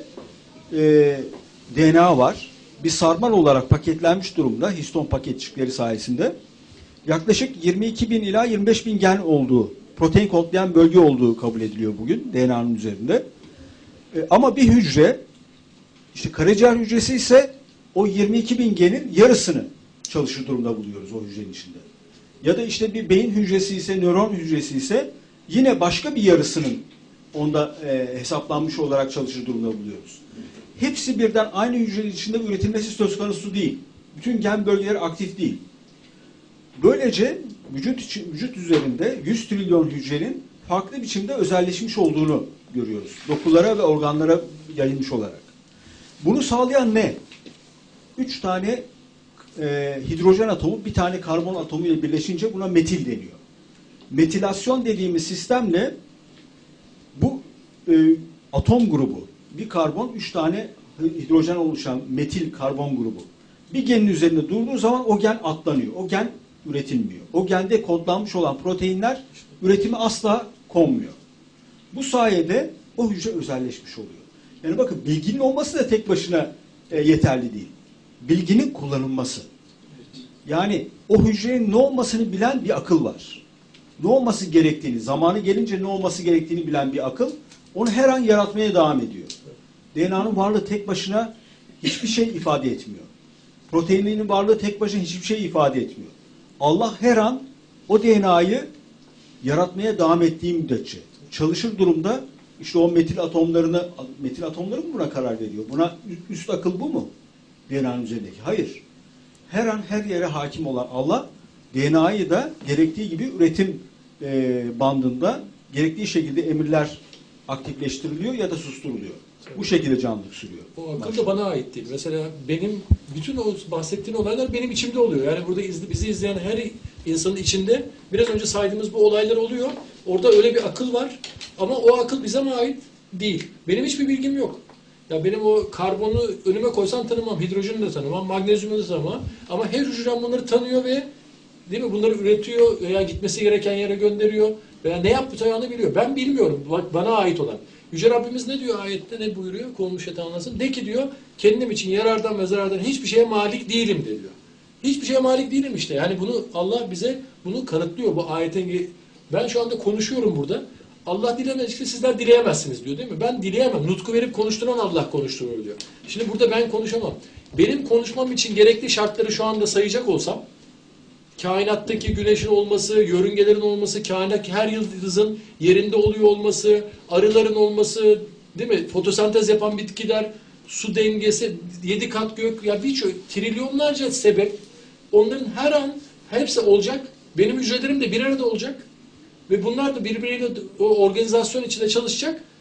DNA var. Bir sarmal olarak paketlenmiş durumda histon paketçikleri sayesinde. Yaklaşık 22.000 ila 25.000 gen olduğu, protein kodlayan bölge olduğu kabul ediliyor bugün DNA'nın üzerinde. Ama bir hücre, işte karaciğer hücresi ise o 22.000 genin yarısını çalışır durumda buluyoruz o hücrenin içinde. Ya da işte bir beyin hücresi ise, nöron hücresi ise yine başka bir yarısının onda hesaplanmış olarak çalışır durumda buluyoruz. Hepsi birden aynı hücrenin içinde üretilmesi söz konusu değil. Bütün gen bölgeleri aktif değil. Böylece vücut üzerinde 100 trilyon hücrenin farklı biçimde özelleşmiş olduğunu görüyoruz. Dokulara ve organlara yayılmış olarak. Bunu sağlayan ne? 3 tane hidrojen atomu bir tane karbon atomu ile birleşince buna metil deniyor. Metilasyon dediğimiz sistemle bu atom grubu, bir karbon 3 tane hidrojen oluşan metil karbon grubu bir genin üzerinde durduğu zaman o gen atlanıyor. O gen üretilmiyor. O gende kodlanmış olan proteinler üretimi asla konmuyor. Bu sayede o hücre özelleşmiş oluyor. Yani bakın bilginin olması da tek başına yeterli değil. Bilginin kullanılması. Yani o hücrenin ne olmasını bilen bir akıl var. Ne olması gerektiğini, zamanı gelince ne olması gerektiğini bilen bir akıl onu her an yaratmaya devam ediyor. DNA'nın varlığı tek başına hiçbir şey ifade etmiyor. Proteinlerin varlığı tek başına hiçbir şey ifade etmiyor. Allah her an o DNA'yı yaratmaya devam ettiği müddetçe çalışır durumda işte o metil atomları mı buna karar veriyor? Buna üst akıl bu mu? DNA'nın üzerindeki. Hayır. Her an her yere hakim olan Allah DNA'yı da gerektiği gibi üretim bandında gerektiği şekilde emirler aktifleştiriliyor ya da susturuluyor. Bu şekilde canlılık sürüyor. O akıl da bana ait değil. Mesela benim bütün o bahsettiğin olaylar benim içimde oluyor. Yani burada bizi izleyen her insanın içinde biraz önce saydığımız bu olaylar oluyor. Orada öyle bir akıl var ama o akıl bize mi ait? Değil. Benim hiçbir bilgim yok. Ya benim o karbonu önüme koysan tanımam, hidrojeni de tanımam, magnezyumu da tanımam. Ama her hücrem bunları tanıyor ve değil mi? Bunları üretiyor veya gitmesi gereken yere gönderiyor veya ne yapacağını biliyor. Ben bilmiyorum. Bana ait olan. Yüce Rabbimiz ne diyor ayette, ne buyuruyor? Kovulmuş şeytan anlasın. De ki diyor, kendim için yarardan ve zarardan hiçbir şeye malik değilim de diyor. Hiçbir şeye malik değilim işte. Yani bunu Allah bize bunu kanıtlıyor bu ayetin. Ben şu anda konuşuyorum burada. Allah dilemedikçe sizler dileyemezsiniz diyor değil mi? Ben dileyemem. Nutku verip konuşturan Allah konuşturur diyor. Şimdi burada ben konuşamam. Benim konuşmam için gerekli şartları şu anda sayacak olsam, kainattaki güneşin olması, yörüngelerin olması, kainattaki her yıldızın yerinde oluyor olması, arıların olması, değil mi? Fotosentez yapan bitkiler, su dengesi, 7 kat gök, ya birçok trilyonlarca sebep, onların her an hepsi olacak. Benim hücrelerim de bir arada olacak. Ve bunlar da birbiriyle o organizasyon içinde çalışacak.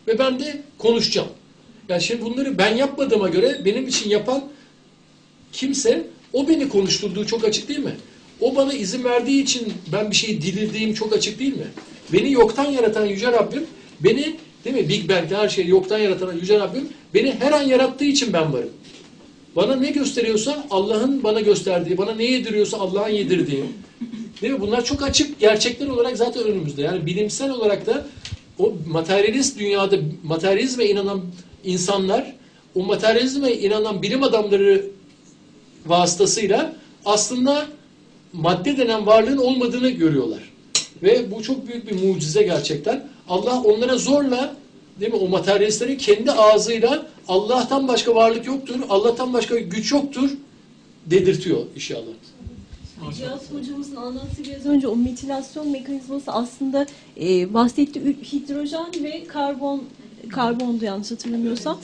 ve ben de konuşacağım. Yani şimdi bunları ben yapmadığıma göre benim için yapan kimse, o beni konuşturduğu çok açık değil mi? O bana izin verdiği için ben bir şey dilediğim çok açık değil mi? Beni yoktan yaratan Yüce Rabbim, beni değil mi? Big Bang'de her şeyi yoktan yaratan Yüce Rabbim beni her an yarattığı için ben varım. Bana ne gösteriyorsa Allah'ın bana gösterdiği, bana ne yediriyorsa Allah'ın yedirdiği. Değil mi? Bunlar çok açık gerçekler olarak zaten önümüzde. Yani bilimsel olarak da o materyalist dünyada materyalizme inanan insanlar, o materyalizme inanan bilim adamları vasıtasıyla aslında madde denen varlığın olmadığını görüyorlar. Ve bu çok büyük bir mucize gerçekten. Allah onlara zorla, değil mi, o materyalistlerin kendi ağzıyla Allah'tan başka varlık yoktur, Allah'tan başka güç yoktur dedirtiyor inşallah. Cihat hocamızın anlattığı biraz önce o metilasyon mekanizması aslında bahsettiği hidrojen ve karbondu yanlış hatırlamıyorsam,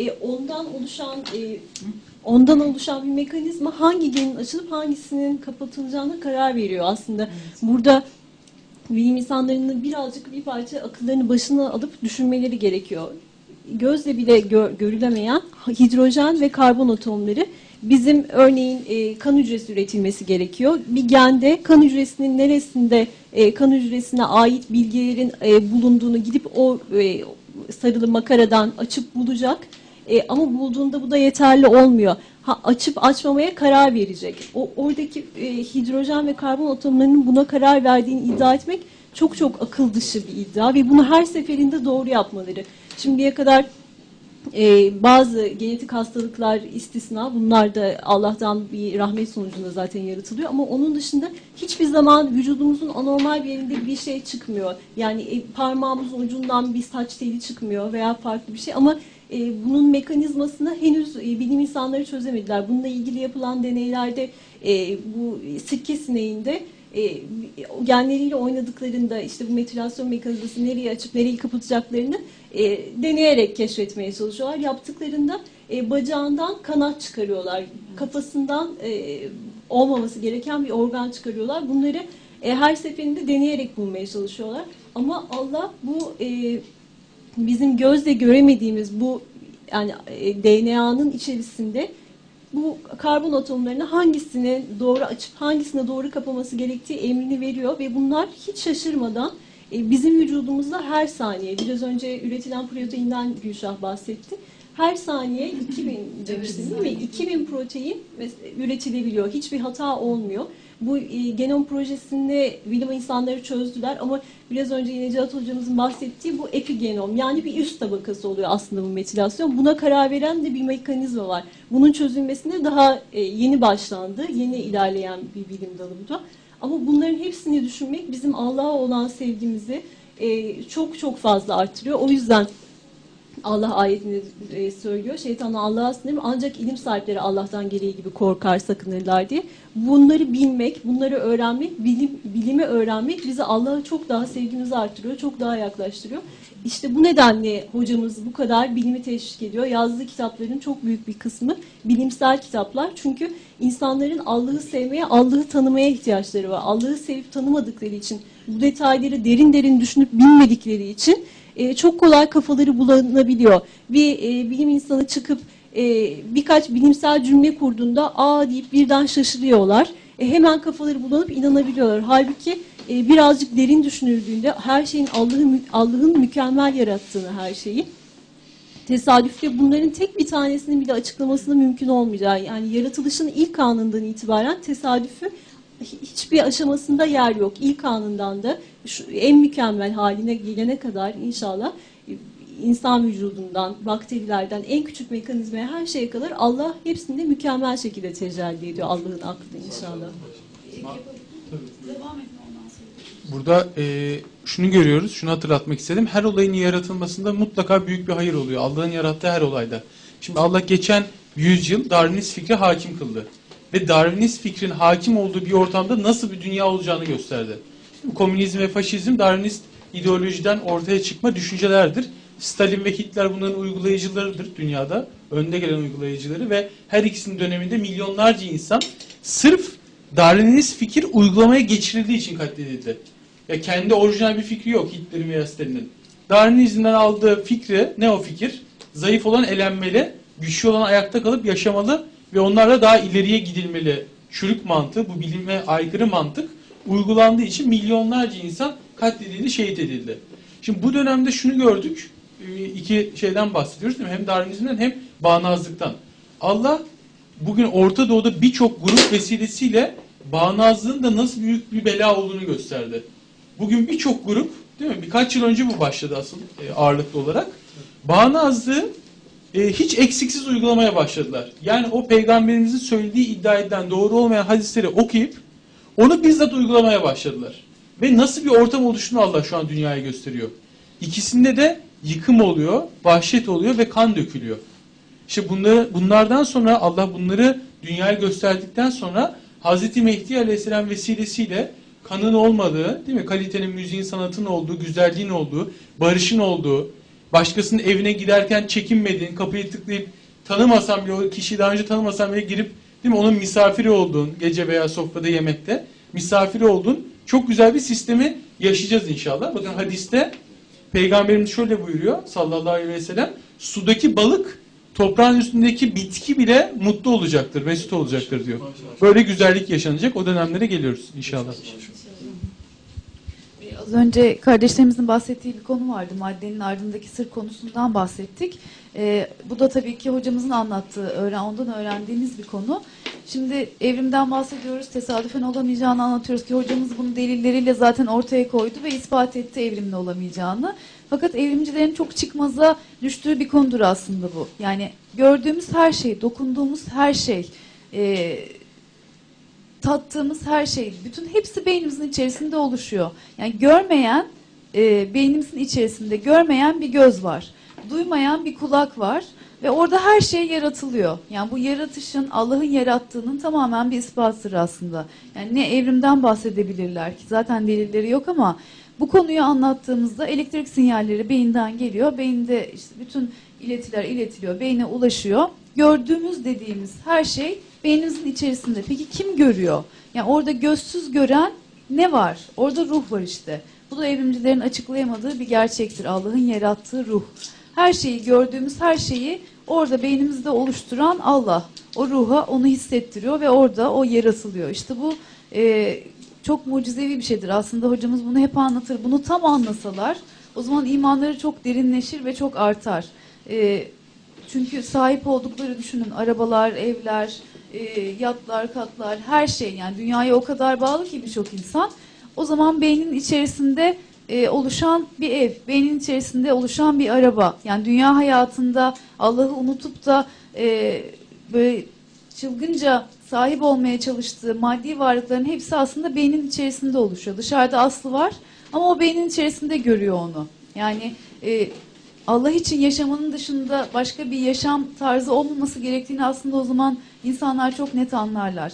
ondan oluşan bir mekanizma hangi genin açılıp hangisinin kapatılacağına karar veriyor aslında. Burada bilim insanlarının birazcık bir parça akıllarını başına alıp düşünmeleri gerekiyor. Gözle bile görülemeyen hidrojen ve karbon atomları, bizim örneğin kan hücresi üretilmesi gerekiyor. Bir gende kan hücresinin neresinde kan hücresine ait bilgilerin bulunduğunu gidip o sarılı makaradan açıp bulacak. Ama bulduğunda bu da yeterli olmuyor. Açıp açmamaya karar verecek. Oradaki hidrojen ve karbon atomlarının buna karar verdiğini iddia etmek çok çok akıl dışı bir iddia ve bunu her seferinde doğru yapmaları. Şimdiye kadar bazı genetik hastalıklar istisna, bunlar da Allah'tan bir rahmet sonucunda zaten yaratılıyor, ama onun dışında hiçbir zaman vücudumuzun anormal bir yerinde bir şey çıkmıyor. Yani parmağımızın ucundan bir saç teli çıkmıyor veya farklı bir şey, ama bunun mekanizmasını henüz bilim insanları çözemediler. Bununla ilgili yapılan deneylerde bu sirke sineğinde genleriyle oynadıklarında işte bu metilasyon mekanizması nereyi açıp nereyi kapatacaklarını deneyerek keşfetmeye çalışıyorlar. Yaptıklarında bacağından kanat çıkarıyorlar. Kafasından olmaması gereken bir organ çıkarıyorlar. Bunları her seferinde deneyerek bulmaya çalışıyorlar. Ama Allah bu bizim gözle göremediğimiz bu yani DNA'nın içerisinde bu karbon atomlarını hangisine doğru açıp hangisine doğru kapaması gerektiği emrini veriyor ve bunlar hiç şaşırmadan bizim vücudumuzda her saniye, biraz önce üretilen proteinden Gülşah bahsetti. Her saniye 2000 demiştim değil mi? 2000 protein üretilebiliyor. Hiçbir hata olmuyor. Bu genom projesinde bilim insanları çözdüler, ama biraz önce yine Cihat hocamızın bahsettiği bu epigenom, yani bir üst tabakası oluyor aslında bu metilasyon. Buna karar veren de bir mekanizma var. Bunun çözülmesine daha yeni başlandı, yeni ilerleyen bir bilim dalı bu da. Ama bunların hepsini düşünmek bizim Allah'a olan sevgimizi çok çok fazla arttırıyor. O yüzden Allah ayetinde söylüyor, şeytanla Allah'a sınırım, ancak ilim sahipleri Allah'tan gereği gibi korkar, sakınırlar diye. Bunları bilmek, bunları öğrenmek, bilimi öğrenmek bizi Allah'a çok daha sevgimizi arttırıyor, çok daha yaklaştırıyor. İşte bu nedenle hocamız bu kadar bilimi teşvik ediyor. Yazdığı kitapların çok büyük bir kısmı bilimsel kitaplar. Çünkü insanların Allah'ı sevmeye, Allah'ı tanımaya ihtiyaçları var. Allah'ı sevip tanımadıkları için, bu detayları derin derin düşünüp bilmedikleri için çok kolay kafaları bulanabiliyor. Bir bilim insanı çıkıp birkaç bilimsel cümle kurduğunda aa deyip birden şaşırıyorlar. Hemen kafaları bulanıp inanabiliyorlar. Halbuki birazcık derin düşünüldüğünde her şeyin Allah'ın mükemmel yarattığını, her şeyi, tesadüfle bunların tek bir tanesinin bile açıklamasının mümkün olmayacağı, yani yaratılışın ilk anından itibaren tesadüfü hiçbir aşamasında yer yok. İlk anından da en mükemmel haline gelene kadar inşallah insan vücudundan, bakterilerden, en küçük mekanizmaya, her şeye kadar Allah hepsinde mükemmel şekilde tecelli ediyor, Allah'ın aklı inşallah. Devam edin ondan sonra. Burada şunu görüyoruz, şunu hatırlatmak istedim. Her olayın yaratılmasında mutlaka büyük bir hayır oluyor. Allah'ın yarattığı her olayda. Şimdi Allah geçen 100 yıl Darwinist fikri hakim kıldı. Ve Darwinist fikrin hakim olduğu bir ortamda nasıl bir dünya olacağını gösterdi. Komünizm ve faşizm Darwinist ideolojiden ortaya çıkma düşüncelerdir. Stalin ve Hitler bunların uygulayıcılarıdır dünyada. Önde gelen uygulayıcıları ve her ikisinin döneminde milyonlarca insan sırf Darwinist fikir uygulamaya geçirildiği için katledildi. Ya kendi orijinal bir fikri yok Hitler'in veya Stalin'in. Darwinizm'den aldığı fikri, ne o fikir? Zayıf olan elenmeli, güçlü olan ayakta kalıp yaşamalı ve onlarla daha ileriye gidilmeli. Çürük mantığı, bu bilime aykırı mantık uygulandığı için milyonlarca insan katledildi, şehit edildi. Şimdi bu dönemde şunu gördük, iki şeyden bahsediyoruz değil mi? Hem Darwinizm'den hem bağnazlıktan. Allah bugün Orta Doğu'da birçok grup vesilesiyle bağnazlığın da nasıl büyük bir bela olduğunu gösterdi. Bugün birçok grup, değil mi? Birkaç yıl önce bu başladı asıl ağırlıklı olarak. Bağnazlığı hiç eksiksiz uygulamaya başladılar. Yani o peygamberimizin söylediği iddia edilen doğru olmayan hadisleri okuyup onu bizzat uygulamaya başladılar. Ve nasıl bir ortam oluştuğunu Allah şu an dünyaya gösteriyor. İkisinde de yıkım oluyor, vahşet oluyor ve kan dökülüyor. İşte bunlardan sonra Allah bunları dünyaya gösterdikten sonra Hazreti Mehdi Aleyhisselam vesilesiyle kanın olmadığı, değil mi? Kalitenin, müziğin, sanatın olduğu, güzelliğin olduğu, barışın olduğu, başkasının evine giderken çekinmediğin, kapıyı tıklayıp tanımasan bile, o kişiyi daha önce tanımasan bile girip, değil mi? Onun misafiri olduğun, gece veya sofrada yemekte misafiri olduğun çok güzel bir sistemi yaşayacağız inşallah. Bakın hadiste Peygamberimiz şöyle buyuruyor sallallahu aleyhi ve sellem, sudaki balık toprağın üstündeki bitki bile mutlu olacaktır, mesut olacaktır diyor. Böyle güzellik yaşanacak. O dönemlere geliyoruz inşallah. Az önce kardeşlerimizin bahsettiği bir konu vardı. Maddenin ardındaki sır konusundan bahsettik. Bu da tabii ki hocamızın anlattığı, ondan öğrendiğimiz bir konu. Şimdi evrimden bahsediyoruz, tesadüfen olamayacağını anlatıyoruz ki hocamız bunu delilleriyle zaten ortaya koydu ve ispat etti evrimin olamayacağını. Fakat evrimcilerin çok çıkmaza düştüğü bir konudur aslında bu. Yani gördüğümüz her şey, dokunduğumuz her şey, tattığımız her şey, bütün hepsi beynimizin içerisinde oluşuyor. Yani görmeyen, beynimizin içerisinde görmeyen bir göz var. Duymayan bir kulak var. Ve orada her şey yaratılıyor. Yani bu yaratışın Allah'ın yarattığının tamamen bir ispatıdır aslında. Yani ne evrimden bahsedebilirler ki zaten delilleri yok ama bu konuyu anlattığımızda elektrik sinyalleri beyinden geliyor. Beyinde işte bütün iletiler iletiliyor, beyne ulaşıyor. Gördüğümüz dediğimiz her şey beynimizin içerisinde. Peki kim görüyor? Yani orada gözsüz gören ne var? Orada ruh var işte. Bu da evrimcilerin açıklayamadığı bir gerçektir. Allah'ın yarattığı ruh. Her şeyi, gördüğümüz her şeyi orada beynimizde oluşturan Allah. O ruha onu hissettiriyor ve orada o yaratılıyor. İşte bu çok mucizevi bir şeydir. Aslında hocamız bunu hep anlatır. Bunu tam anlasalar o zaman imanları çok derinleşir ve çok artar. Çünkü sahip oldukları düşünün arabalar, evler, yatlar, katlar, her şey, yani dünyaya o kadar bağlı ki birçok insan. O zaman beynin içerisinde oluşan bir ev, beynin içerisinde oluşan bir araba. Yani dünya hayatında Allah'ı unutup da böyle çılgınca sahip olmaya çalıştığı maddi varlıkların hepsi aslında beynin içerisinde oluşuyor. Dışarıda aslı var ama o beynin içerisinde görüyor onu. Yani Allah için yaşamanın dışında başka bir yaşam tarzı olmaması gerektiğini aslında o zaman insanlar çok net anlarlar.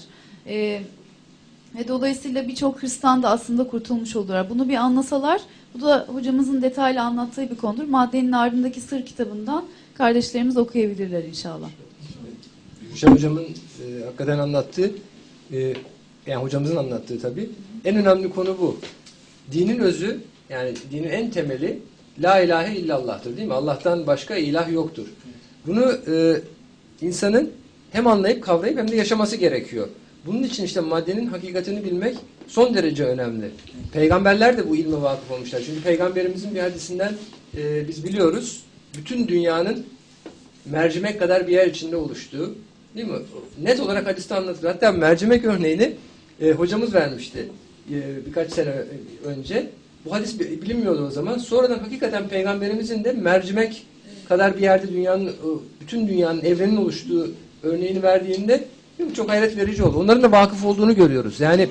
Ve dolayısıyla birçok Hristiyan da aslında kurtulmuş olurlar. Bunu bir anlasalar, bu da hocamızın detaylı anlattığı bir konudur. Maddenin ardındaki sır kitabından kardeşlerimiz okuyabilirler inşallah. Gülşen hocamın hakikaten anlattığı, yani hocamızın anlattığı tabii, en önemli konu bu. Dinin özü, yani dinin en temeli la ilahe illallah'tır, değil mi? Allah'tan başka ilah yoktur. Bunu insanın hem anlayıp kavrayıp hem de yaşaması gerekiyor. Bunun için işte maddenin hakikatini bilmek son derece önemli. Peygamberler de bu ilme vakıf olmuşlar. Çünkü peygamberimizin bir hadisinden biz biliyoruz, bütün dünyanın mercimek kadar bir yer içinde oluştuğu, değil mi? Net olarak hadiste anlatılır. Hatta mercimek örneğini hocamız vermişti birkaç sene önce. Bu hadis bilinmiyordu o zaman. Sonradan hakikaten peygamberimizin de mercimek kadar bir yerde bütün dünyanın, evrenin oluştuğu örneğini verdiğinde çok hayret verici oldu. Onların da vakıf olduğunu görüyoruz. Yani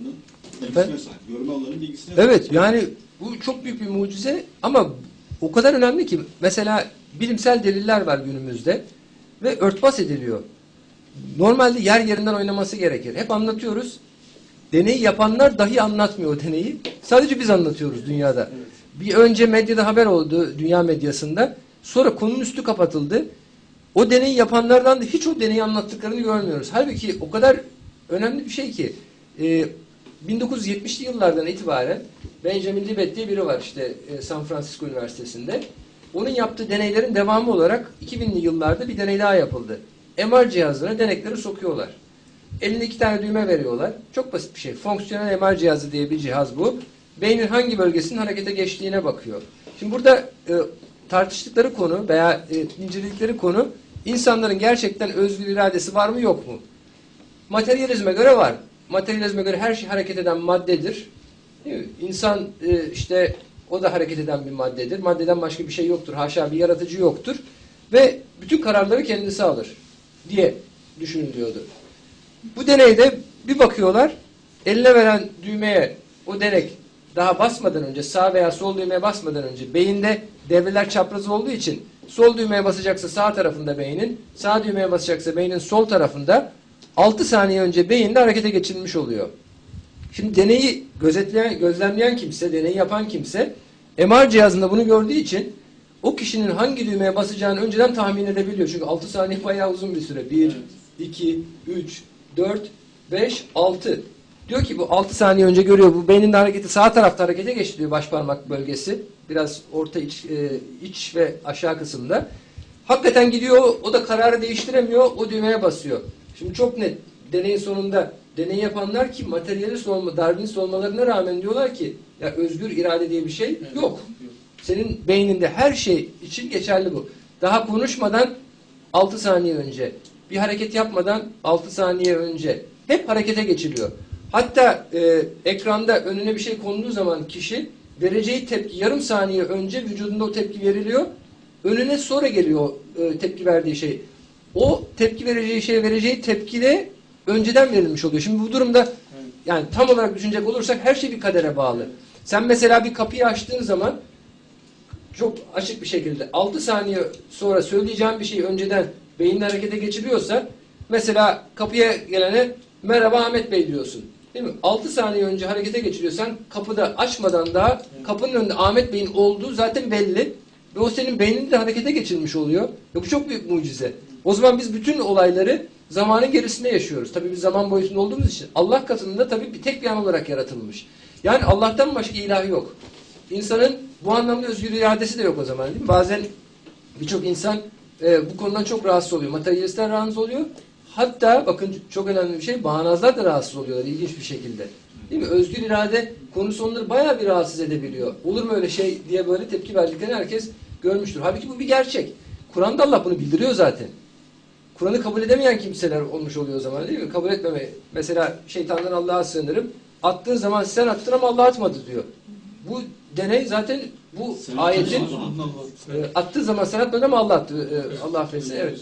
görme alanının bilgisine. Evet, yani bu çok büyük bir mucize ama o kadar önemli ki mesela bilimsel deliller var günümüzde ve örtbas ediliyor. Normalde yer yerinden oynaması gerekir. Hep anlatıyoruz. Deneyi yapanlar dahi anlatmıyor o deneyi. Sadece biz anlatıyoruz dünyada. Bir önce medyada haber oldu, dünya medyasında. Sonra konunun üstü kapatıldı. O deneyi yapanlardan da hiç o deneyi anlattıklarını görmüyoruz. Halbuki o kadar önemli bir şey ki 1970'li yıllardan itibaren Benjamin Libet diye biri var işte San Francisco Üniversitesi'nde. Onun yaptığı deneylerin devamı olarak 2000'li yıllarda bir deney daha yapıldı. MR cihazına denekleri sokuyorlar. Elinde 2 tane düğme veriyorlar. Çok basit bir şey. Fonksiyonel MR cihazı diye bir cihaz bu. Beynin hangi bölgesinin harekete geçtiğine bakıyor. Şimdi burada tartıştıkları konu veya inceledikleri konu insanların gerçekten özgür iradesi var mı yok mu? Materyalizme göre var. Materyalizme göre her şey hareket eden maddedir. Değil mi? İnsan işte o da hareket eden bir maddedir. Maddeden başka bir şey yoktur. Haşa bir yaratıcı yoktur. Ve bütün kararları kendisi alır diye düşünülüyordu. Bu deneyde bir bakıyorlar, eline veren düğmeye o denek daha basmadan önce, sağ veya sol düğmeye basmadan önce beyinde devreler çapraz olduğu için sol düğmeye basacaksa sağ tarafında beynin, sağ düğmeye basacaksa beynin sol tarafında 6 saniye önce beyinde harekete geçirilmiş oluyor. Şimdi deneyi gözlemleyen kimse, deneyi yapan kimse MR cihazında bunu gördüğü için o kişinin hangi düğmeye basacağını önceden tahmin edebiliyor. Çünkü 6 saniye bayağı uzun bir süre. 1, 2, 3, 4, 5, 6. Diyor ki bu 6 saniye önce görüyor. Bu beynin de hareketi sağ tarafta harekete geçti diyor baş parmak bölgesi. Biraz orta iç ve aşağı kısımda. Hakikaten gidiyor. O da kararı değiştiremiyor. O düğmeye basıyor. Şimdi çok net. Deneyin sonunda deneyi yapanlar ki materyalist olma, Darwinist olmalarına rağmen diyorlar ki ya özgür irade diye bir şey yok. Senin beyninde her şey için geçerli bu. Daha konuşmadan 6 saniye önce, bir hareket yapmadan 6 saniye önce hep harekete geçiliyor. Hatta ekranda önüne bir şey konduğu zaman kişi vereceği tepki yarım saniye önce vücudunda o tepki veriliyor. Önüne sonra geliyor tepki verdiği şey. O tepki vereceği tepki de önceden verilmiş oluyor. Şimdi bu durumda yani tam olarak düşünecek olursak her şey bir kadere bağlı. Sen mesela bir kapıyı açtığın zaman çok açık bir şekilde 6 saniye sonra söyleyeceğin bir şeyi önceden beyin harekete geçiriyorsa mesela kapıya gelene merhaba Ahmet Bey diyorsun. Değil mi? 6 saniye önce harekete geçiriyorsan kapıda açmadan daha kapının önünde Ahmet Bey'in olduğu zaten belli. Ve o senin beyninde harekete geçirmiş oluyor. Ve bu çok büyük mucize. O zaman biz bütün olayları zamanın gerisinde yaşıyoruz. Tabii biz zaman boyutunda olduğumuz için. Allah katında tabii tek bir an olarak yaratılmış. Yani Allah'tan başka ilah yok. İnsanın bu anlamda özgür iradesi de yok o zaman. Değil mi? Bazen birçok insan bu konudan çok rahatsız oluyor. Materyalistler rahatsız oluyor. Hatta bakın çok önemli bir şey, bağnazlar da rahatsız oluyorlar ilginç bir şekilde. Değil mi? Özgür irade konusu onları bayağı bir rahatsız edebiliyor. Olur mu öyle şey diye böyle tepki verdiklerini herkes görmüştür. Halbuki bu bir gerçek. Kur'an'da Allah bunu bildiriyor zaten. Kur'an'ı kabul edemeyen kimseler olmuş oluyor o zaman değil mi? Kabul etmeme. Mesela şeytandan Allah'a sığınırım. Attığın zaman sen attın ama Allah atmadı diyor. Bu deney zaten bu ayetin attığı zaman sen atmadın ama Allah attı. Allah affetsin. Evet.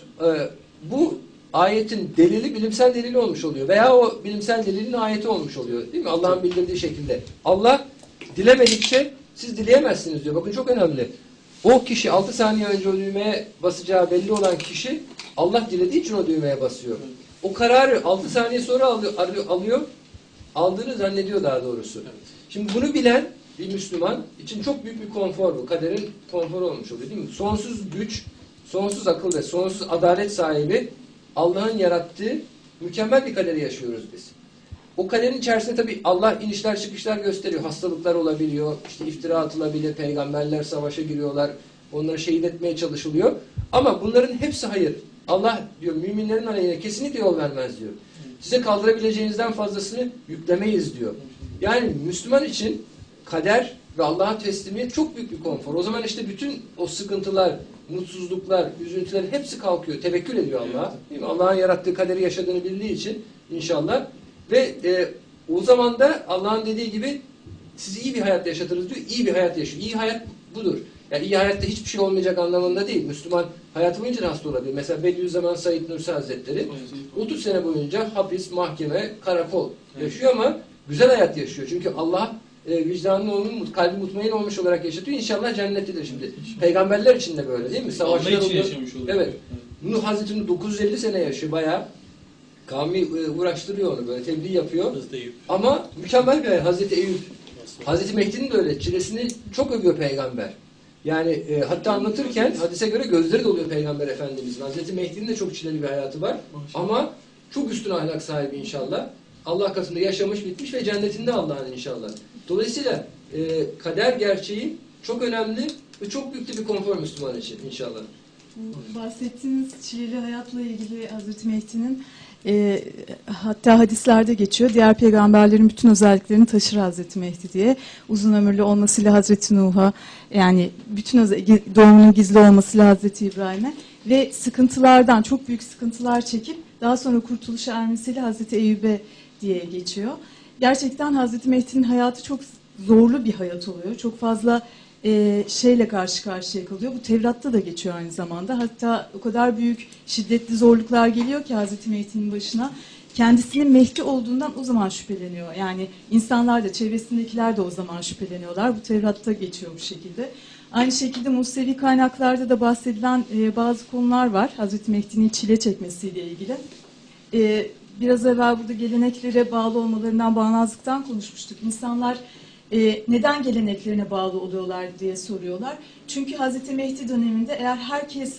Bu ayetin delili bilimsel delili olmuş oluyor. Veya o bilimsel delilin ayeti olmuş oluyor. Değil mi? Allah'ın bildirdiği şekilde. Allah dilemedikçe siz dileyemezsiniz diyor. Bakın çok önemli. O kişi 6 saniye önce o düğmeye basacağı belli olan kişi Allah dilediği için o düğmeye basıyor. O kararı 6 saniye sonra alıyor. Aldığını zannediyor daha doğrusu. Şimdi bunu bilen bir Müslüman için çok büyük bir konfor bu. Kaderin konforu olmuş oluyor değil mi? Sonsuz güç, sonsuz akıl ve sonsuz adalet sahibi Allah'ın yarattığı mükemmel bir kaderi yaşıyoruz biz. O kaderin içerisinde tabii Allah inişler çıkışlar gösteriyor. Hastalıklar olabiliyor, işte iftira atılabilir, peygamberler savaşa giriyorlar, onları şehit etmeye çalışılıyor. Ama bunların hepsi hayır. Allah diyor müminlerin aleyhine kesinlikle yol vermez diyor. Size kaldırabileceğinizden fazlasını yüklemeyiz diyor. Yani Müslüman için kader ve Allah'a teslimiyet çok büyük bir konfor. O zaman işte bütün o sıkıntılar, mutsuzluklar, üzüntülerin hepsi kalkıyor. Tevekkül ediyor Allah'a. Allah'ın yarattığı kaderi yaşadığını bildiği için inşallah. Ve o zaman da Allah'ın dediği gibi sizi iyi bir hayat yaşatırız diyor. İyi bir hayat yaşıyor. İyi hayat budur. Yani iyi hayatta hiçbir şey olmayacak anlamında değil. Müslüman hayatı boyunca hasta olabilir. Mesela Bediüzzaman Said Nursi Hazretleri 30 sene boyunca hapis, mahkeme, karakol yaşıyor ama güzel hayat yaşıyor. Çünkü Allah vicdanlı onun kalbi mutmain olmuş olarak yaşatıyor. İnşallah cennettedir şimdi. Peygamberler için de böyle değil mi? Savaşlar oluyor. Evet. Nuh Hazreti Nuh 950 sene yaşıyor bayağı. Kavmi uğraştırıyor onu böyle tebliğ yapıyor. Ama mükemmel bir hayat. Hazreti Eyüp. Hazreti Mehdi'nin de öyle. Çilesini çok övüyor peygamber. Yani hatta anlatırken hadise göre gözleri doluyor Peygamber Efendimiz'in. Hazreti Mehdi'nin de çok çileli bir hayatı var. Ama çok üstün ahlak sahibi inşallah. Allah katında yaşamış, bitmiş ve cennetinde Allah'ın inşallah. Dolayısıyla kader gerçeği çok önemli ve çok büyük bir konfor Müslüman için inşallah. Bu bahsettiğiniz çileli hayatla ilgili Hazreti Mehdi'nin hatta hadislerde geçiyor. Diğer peygamberlerin bütün özelliklerini taşır Hazreti Mehdi diye. Uzun ömürlü olmasıyla Hazreti Nuh'a, yani bütün doğumunun gizli olmasıyla Hazreti İbrahim'e ve sıkıntılardan, çok büyük sıkıntılar çekip daha sonra kurtuluşa ermesiyle Hazreti Eyüp'e diye geçiyor. Gerçekten Hazreti Mehdi'nin hayatı çok zorlu bir hayat oluyor. Çok fazla şeyle karşı karşıya kalıyor. Bu Tevrat'ta da geçiyor aynı zamanda. Hatta o kadar büyük, şiddetli zorluklar geliyor ki Hazreti Mehdi'nin başına. Kendisinin Mehdi olduğundan o zaman şüpheleniyor. Yani insanlar da, çevresindekiler de o zaman şüpheleniyorlar. Bu Tevrat'ta geçiyor bu şekilde. Aynı şekilde Musevi kaynaklarda da bahsedilen bazı konular var. Hazreti Mehdi'nin çile çekmesiyle ilgili. Biraz evvel burada geleneklere bağlı olmalarından, bağnazlıktan konuşmuştuk. İnsanlar neden geleneklerine bağlı oluyorlar diye soruyorlar. Çünkü Hazreti Mehdi döneminde eğer herkes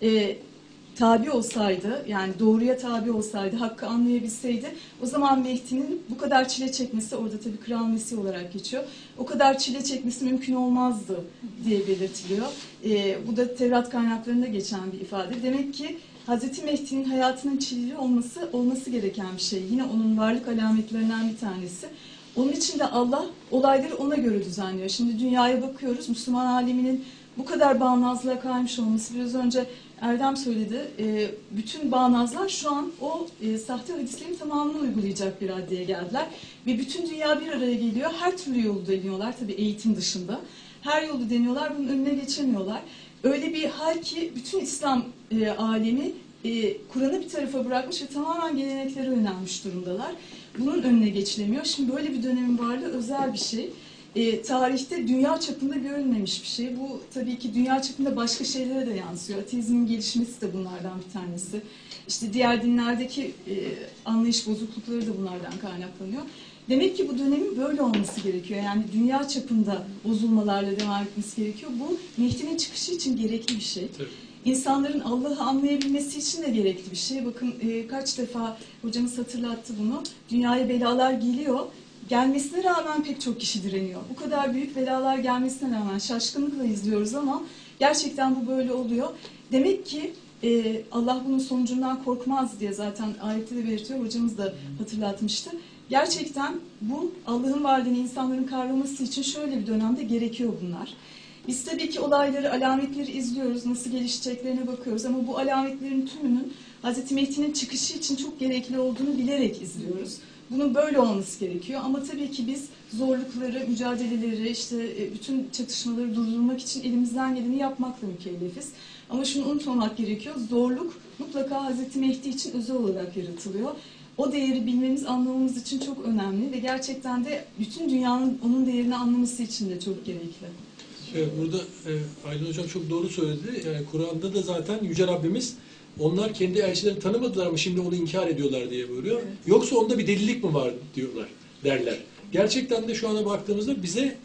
tabi olsaydı, yani doğruya tabi olsaydı, hakkı anlayabilseydi, o zaman Mehdi'nin bu kadar çile çekmesi, orada tabii Kral Mesih olarak geçiyor, o kadar çile çekmesi mümkün olmazdı diye belirtiliyor. Bu da Tevrat kaynaklarında geçen bir ifade. Demek ki Hazreti Mehdi'nin hayatının çileli olması gereken bir şey. Yine onun varlık alametlerinden bir tanesi. Onun için de Allah olayları ona göre düzenliyor. Şimdi dünyaya bakıyoruz, Müslüman aleminin bu kadar bağnazlığa kaymış olması, biraz önce Erdem söyledi, bütün bağnazlar şu an o sahte hadislerin tamamını uygulayacak bir raddeye geldiler. Ve bütün dünya bir araya geliyor, her türlü yolu deniyorlar, tabii eğitim dışında. Her yolu deniyorlar, bunun önüne geçemiyorlar. Öyle bir hal ki bütün İslam alemi Kur'an'ı bir tarafa bırakmış ve tamamen geleneklere yönelmiş durumdalar. Bunun önüne geçilemiyor. Şimdi böyle bir dönemin varlığı özel bir şey. Tarihte dünya çapında görülmemiş bir şey. Bu tabii ki dünya çapında başka şeylere de yansıyor. Ateizmin gelişmesi de bunlardan bir tanesi. İşte diğer dinlerdeki anlayış bozuklukları da bunlardan kaynaklanıyor. Demek ki bu dönemin böyle olması gerekiyor. Yani dünya çapında bozulmalarla devam etmesi gerekiyor. Bu Mehdi'nin çıkışı için gerekli bir şey. Tabii. İnsanların Allah'ı anlayabilmesi için de gerekli bir şey. Bakın kaç defa hocamız hatırlattı bunu. Dünyaya belalar geliyor. Gelmesine rağmen pek çok kişi direniyor. Bu kadar büyük belalar gelmesine rağmen şaşkınlıkla izliyoruz ama gerçekten bu böyle oluyor. Demek ki Allah bunun sonucundan korkmaz diye zaten ayette de belirtiyor. Hocamız da hatırlatmıştı. Gerçekten bu Allah'ın varlığını insanların kavraması için şöyle bir dönemde gerekiyor bunlar. Biz tabii ki olayları, alametleri izliyoruz, nasıl gelişeceklerine bakıyoruz ama bu alametlerin tümünün Hazreti Mehdi'nin çıkışı için çok gerekli olduğunu bilerek izliyoruz. Bunun böyle olması gerekiyor ama tabii ki biz zorlukları, mücadeleleri, işte bütün çatışmaları durdurmak için elimizden geleni yapmakla mükellefiz. Ama şunu unutmamak gerekiyor, zorluk mutlaka Hazreti Mehdi için özel olarak yaratılıyor. O değeri bilmemiz, anlamamız için çok önemli ve gerçekten de bütün dünyanın onun değerini anlaması için de çok gerekli. Burada Aydın Hocam çok doğru söyledi. Yani Kur'an'da da zaten Yüce Rabbimiz onlar kendi elçilerini tanımadılar ama şimdi onu inkar ediyorlar diye buyuruyor. Evet. Yoksa onda bir delilik mi var derler. Gerçekten de şu ana baktığımızda bize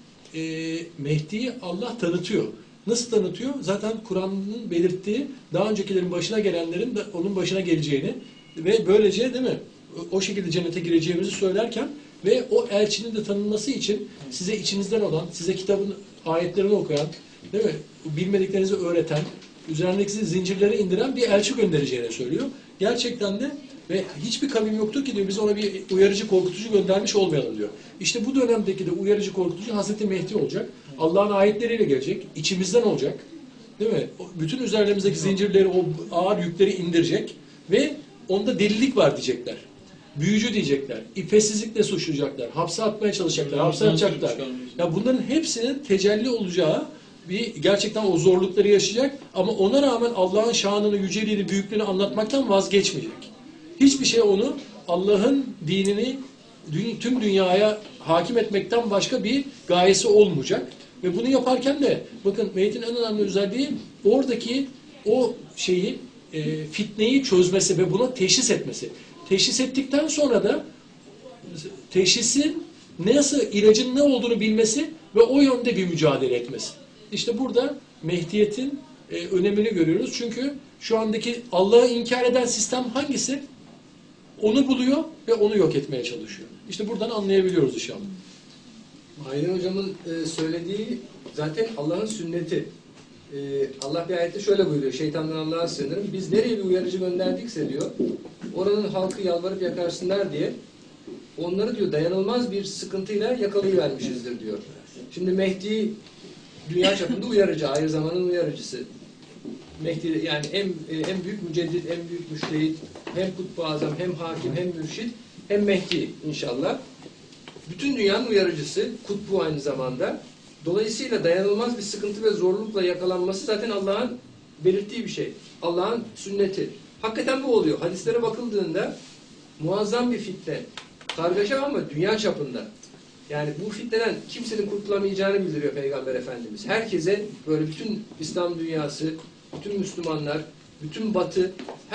Mehdi'yi Allah tanıtıyor. Nasıl tanıtıyor? Zaten Kur'an'ın belirttiği daha öncekilerin başına gelenlerin de onun başına geleceğini ve böylece değil mi? O şekilde cennete gireceğimizi söylerken ve o elçinin de tanınması için size içinizden olan, size kitabın ayetlerini okuyan, değil mi? Bilmediklerinizi öğreten, üzerindeki zincirleri indiren bir elçi göndereceğini söylüyor. Gerçekten de ve hiçbir kavim yoktur ki diyor biz ona bir uyarıcı, korkutucu göndermiş olmayalım diyor. İşte bu dönemdeki de uyarıcı, korkutucu Hazreti Mehdi olacak. Allah'ın ayetleriyle gelecek, içimizden olacak. Değil mi? Bütün üzerlerimizdeki zincirleri, o ağır yükleri indirecek ve onda delilik var diyecekler. Büyücü diyecekler, iffetsizlikle suçlayacaklar, hapse atmaya çalışacaklar, hapse atacaklar. Ya bunların hepsinin tecelli olacağı bir gerçekten o zorlukları yaşayacak ama ona rağmen Allah'ın şanını, yüceliğini, büyüklüğünü anlatmaktan vazgeçmeyecek. Hiçbir şey onu Allah'ın dinini tüm dünyaya hakim etmekten başka bir gayesi olmayacak. Ve bunu yaparken de bakın Mehdi'nin en önemli özelliği oradaki o şeyi fitneyi çözmesi ve buna teşhis etmesi. Teşhis ettikten sonra da teşhisin ilacın ne olduğunu bilmesi ve o yönde bir mücadele etmesi. İşte burada Mehdiyet'in önemini görüyoruz. Çünkü şu andaki Allah'ı inkar eden sistem hangisi? onu buluyor ve onu yok etmeye çalışıyor. İşte buradan anlayabiliyoruz inşallah. Aydın hocamın söylediği zaten Allah'ın sünneti. Allah bir ayette şöyle buyuruyor. Şeytandan Allah'a sığınırım. Biz nereye bir uyarıcı gönderdikse diyor, oranın halkı yalvarıp yakarsınlar diye onları diyor dayanılmaz bir sıkıntıyla yakalayıvermişizdir diyor. Şimdi Mehdi dünya çapında uyarıcı, ahir zamanın uyarıcısı. Mehdi yani en büyük müceddit, en büyük müştehit, hem kutbu azam, hem hakim, hem mürşid, hem Mehdi inşallah. Bütün dünyanın uyarıcısı, kutbu aynı zamanda. Dolayısıyla dayanılmaz bir sıkıntı ve zorlukla yakalanması zaten Allah'ın belirttiği bir şey. Allah'ın sünneti. Hakikaten bu oluyor. Hadislere bakıldığında muazzam bir fitne. Kargaşa ama dünya çapında. Yani bu fitneden kimsenin kurtulamayacağını bildiriyor Peygamber Efendimiz. Herkese böyle bütün İslam dünyası, bütün Müslümanlar, bütün Batı,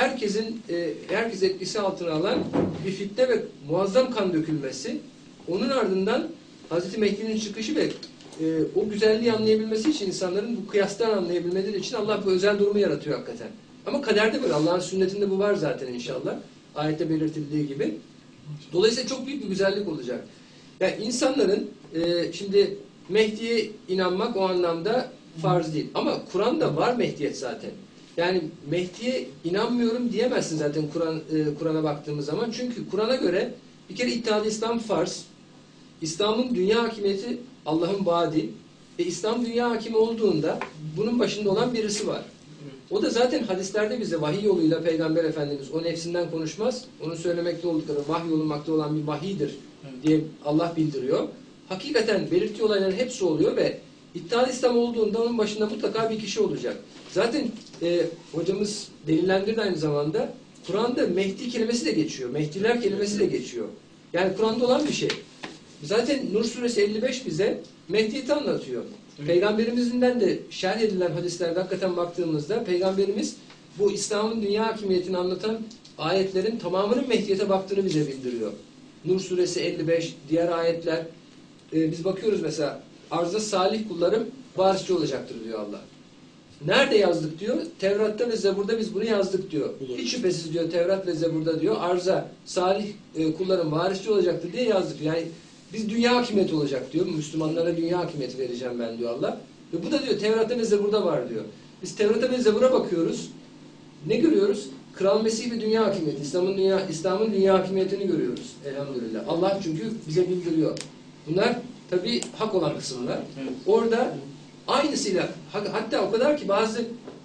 herkes etkisi altına alan bir fitne ve muazzam kan dökülmesi. Onun ardından Hazreti Mehdi'nin çıkışı ve o güzelliği anlayabilmesi için insanların bu kıyastan anlayabilmeleri için Allah bu özel durumu yaratıyor hakikaten. Ama kaderde böyle. Allah'ın sünnetinde bu var zaten inşallah. Ayette belirtildiği gibi. Dolayısıyla çok büyük bir güzellik olacak. Yani insanların şimdi Mehdi'ye inanmak o anlamda farz değil. Ama Kur'an'da var Mehdiyet zaten. Yani Mehdi'ye inanmıyorum diyemezsin zaten Kur'an'a baktığımız zaman. Çünkü Kur'an'a göre bir kere İttihad-ı İslam farz. İslam'ın dünya hakimiyeti Allah'ın vaadi. İslam dünya hakimi olduğunda bunun başında olan birisi var. O da zaten hadislerde bize vahiy yoluyla Peygamber Efendimiz o nefsinden konuşmaz. Onun söylemekte oldukları vahiy olunmakta olan bir vahiydir diye Allah bildiriyor. Hakikaten belirttiği olayların hepsi oluyor ve İttihad-ı İslam olduğunda onun başında mutlaka bir kişi olacak. Zaten hocamız delillendirdi aynı zamanda. Kur'an'da Mehdi kelimesi de geçiyor. Mehdiler kelimesi de geçiyor. Yani Kur'an'da olan bir şey. Zaten Nur suresi 55 bize Mehdi'yi anlatıyor. Evet. Peygamberimizden de şerh edilen hadislerde hakikaten baktığımızda Peygamberimiz bu İslam'ın dünya hakimiyetini anlatan ayetlerin tamamının Mehdiyete baktığını bize bildiriyor. Nur suresi 55, diğer ayetler. Biz bakıyoruz mesela arza salih kullarım varisçi olacaktır diyor Allah. Nerede yazdık diyor? Tevrat'ta ve Zebur'da biz bunu yazdık diyor. Hiç şüphesiz diyor Tevrat ve Zebur'da diyor arza salih kulların varisçi olacaktır diye yazdık. Yani biz dünya hakimiyeti olacak diyor. Müslümanlara dünya hakimiyeti vereceğim ben diyor Allah. Ve bu da diyor Tevrat'ta ve Zebur'da var diyor. Biz Tevrat'a ve Zebur'a bakıyoruz. Ne görüyoruz? Kral Mesih ve dünya hakimiyeti. İslam'ın dünya hakimiyetini görüyoruz. Elhamdülillah. Allah çünkü bize bildiriyor. Bunlar tabii hak olan kısımlar. Evet. Orada aynısıyla hatta o kadar ki bazı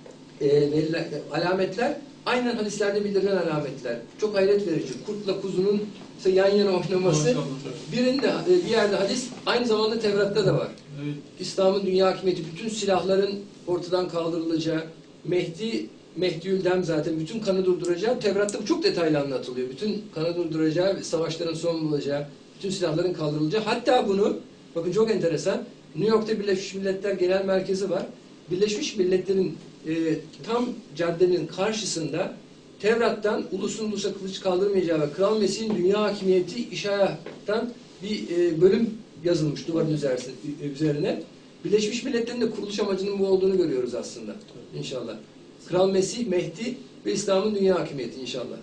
alametler aynen hadislerde bildirilen alametler. Çok hayret verici. Kurtla kuzunun yan yana oynaması. Birinde bir yerde hadis aynı zamanda Tevrat'ta da var. Evet. İslam'ın dünya hakimiyeti, bütün silahların ortadan kaldırılacağı, Mehdi'ül-Dem zaten bütün kanı durduracağı, Tevrat'ta bu çok detaylı anlatılıyor. Bütün kanı durduracağı, savaşların son bulacağı, bütün silahların kaldırılacağı. Hatta bunu, bakın çok enteresan, New York'ta Birleşmiş Milletler Genel Merkezi var. Birleşmiş Milletler'in tam caddenin karşısında Tevrat'tan ulusun ulusa kılıç kaldırmayacağı ve Kral Mesih'in dünya hakimiyeti işaretten bir bölüm yazılmış duvarın üzerine. Birleşmiş Milletler'in de kuruluş amacının bu olduğunu görüyoruz aslında. İnşallah. Kral Mesih, Mehdi ve İslam'ın dünya hakimiyeti inşallah.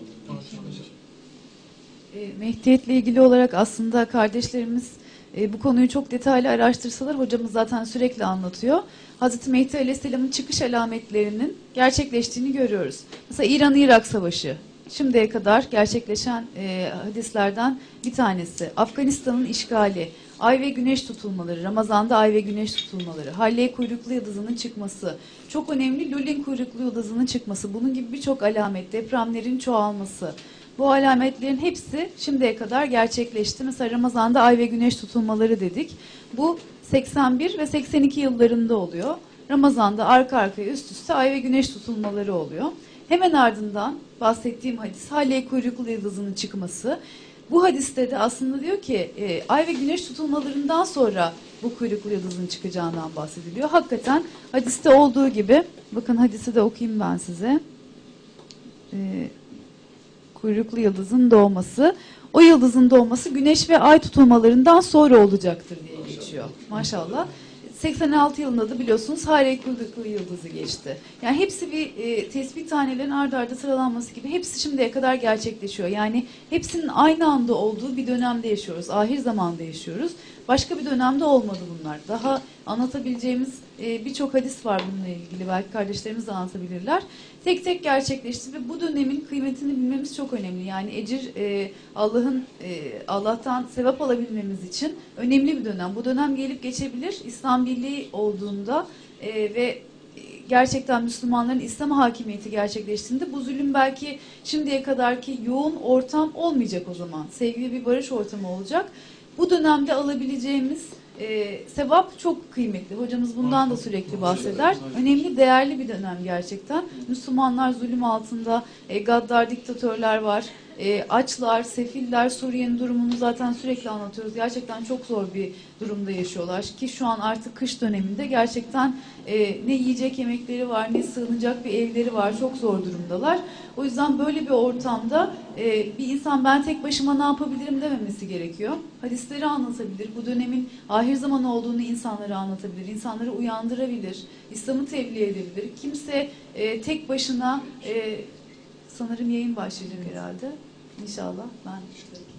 Mehdiyetle ilgili olarak aslında kardeşlerimiz bu konuyu çok detaylı araştırsalar, hocamız zaten sürekli anlatıyor. Hazreti Mehdi Aleyhisselam'ın çıkış alametlerinin gerçekleştiğini görüyoruz. Mesela İran-Irak Savaşı şimdiye kadar gerçekleşen hadislerden bir tanesi. Afganistan'ın işgali, ay ve güneş tutulmaları, Ramazan'da ay ve güneş tutulmaları, Halle kuyruklu yıldızının çıkması, çok önemli Lulin kuyruklu yıldızının çıkması, bunun gibi birçok alamet, depremlerin çoğalması. Bu alametlerin hepsi şimdiye kadar gerçekleşti. Mesela Ramazan'da ay ve güneş tutulmaları dedik. Bu 81 ve 82 yıllarında oluyor. Ramazan'da arka arkaya üst üste ay ve güneş tutulmaları oluyor. Hemen ardından bahsettiğim hadis Halle kuyruklu yıldızının çıkması. Bu hadiste de aslında diyor ki ay ve güneş tutulmalarından sonra bu kuyruklu yıldızın çıkacağından bahsediliyor. Hakikaten hadiste olduğu gibi, bakın hadisi de okuyayım ben size. Kuyruklu yıldızın doğması. O yıldızın doğması güneş ve ay tutulmalarından sonra olacaktır diye geçiyor. Maşallah. 86 yılında da biliyorsunuz Hayrek Yıldızı geçti. Yani hepsi bir tespit tanelerin ard arda sıralanması gibi hepsi şimdiye kadar gerçekleşiyor. Yani hepsinin aynı anda olduğu bir dönemde yaşıyoruz. Ahir zamanda yaşıyoruz. Başka bir dönemde olmadı bunlar. Daha anlatabileceğimiz birçok hadis var bununla ilgili. Belki kardeşlerimiz de anlatabilirler. Tek tek gerçekleşti ve bu dönemin kıymetini bilmemiz çok önemli. Yani ecir Allah'tan sevap alabilmemiz için önemli bir dönem. Bu dönem gelip geçebilir. İslam Birliği olduğunda ve gerçekten Müslümanların İslam hakimiyeti gerçekleştiğinde bu zulüm belki şimdiye kadarki yoğun ortam olmayacak o zaman. Sevgi bir barış ortamı olacak. Bu dönemde alabileceğimiz sevap çok kıymetli. Hocamız bundan da sürekli bahseder. Önemli, değerli bir dönem gerçekten. Müslümanlar zulüm altında, gaddar diktatörler var. Açlar, sefiller, Suriye'nin durumunu zaten sürekli anlatıyoruz. Gerçekten çok zor bir durumda yaşıyorlar. Ki şu an artık kış döneminde gerçekten ne yiyecek yemekleri var, ne sığınacak bir evleri var. Çok zor durumdalar. O yüzden böyle bir ortamda bir insan ben tek başıma ne yapabilirim dememesi gerekiyor. Hadisleri anlatabilir. Bu dönemin ahir zaman olduğunu insanlara anlatabilir. İnsanları uyandırabilir. İslam'ı tebliğ edebilir. Kimse tek başına sanırım yayın başlayacak herhalde. İnşallah. Ben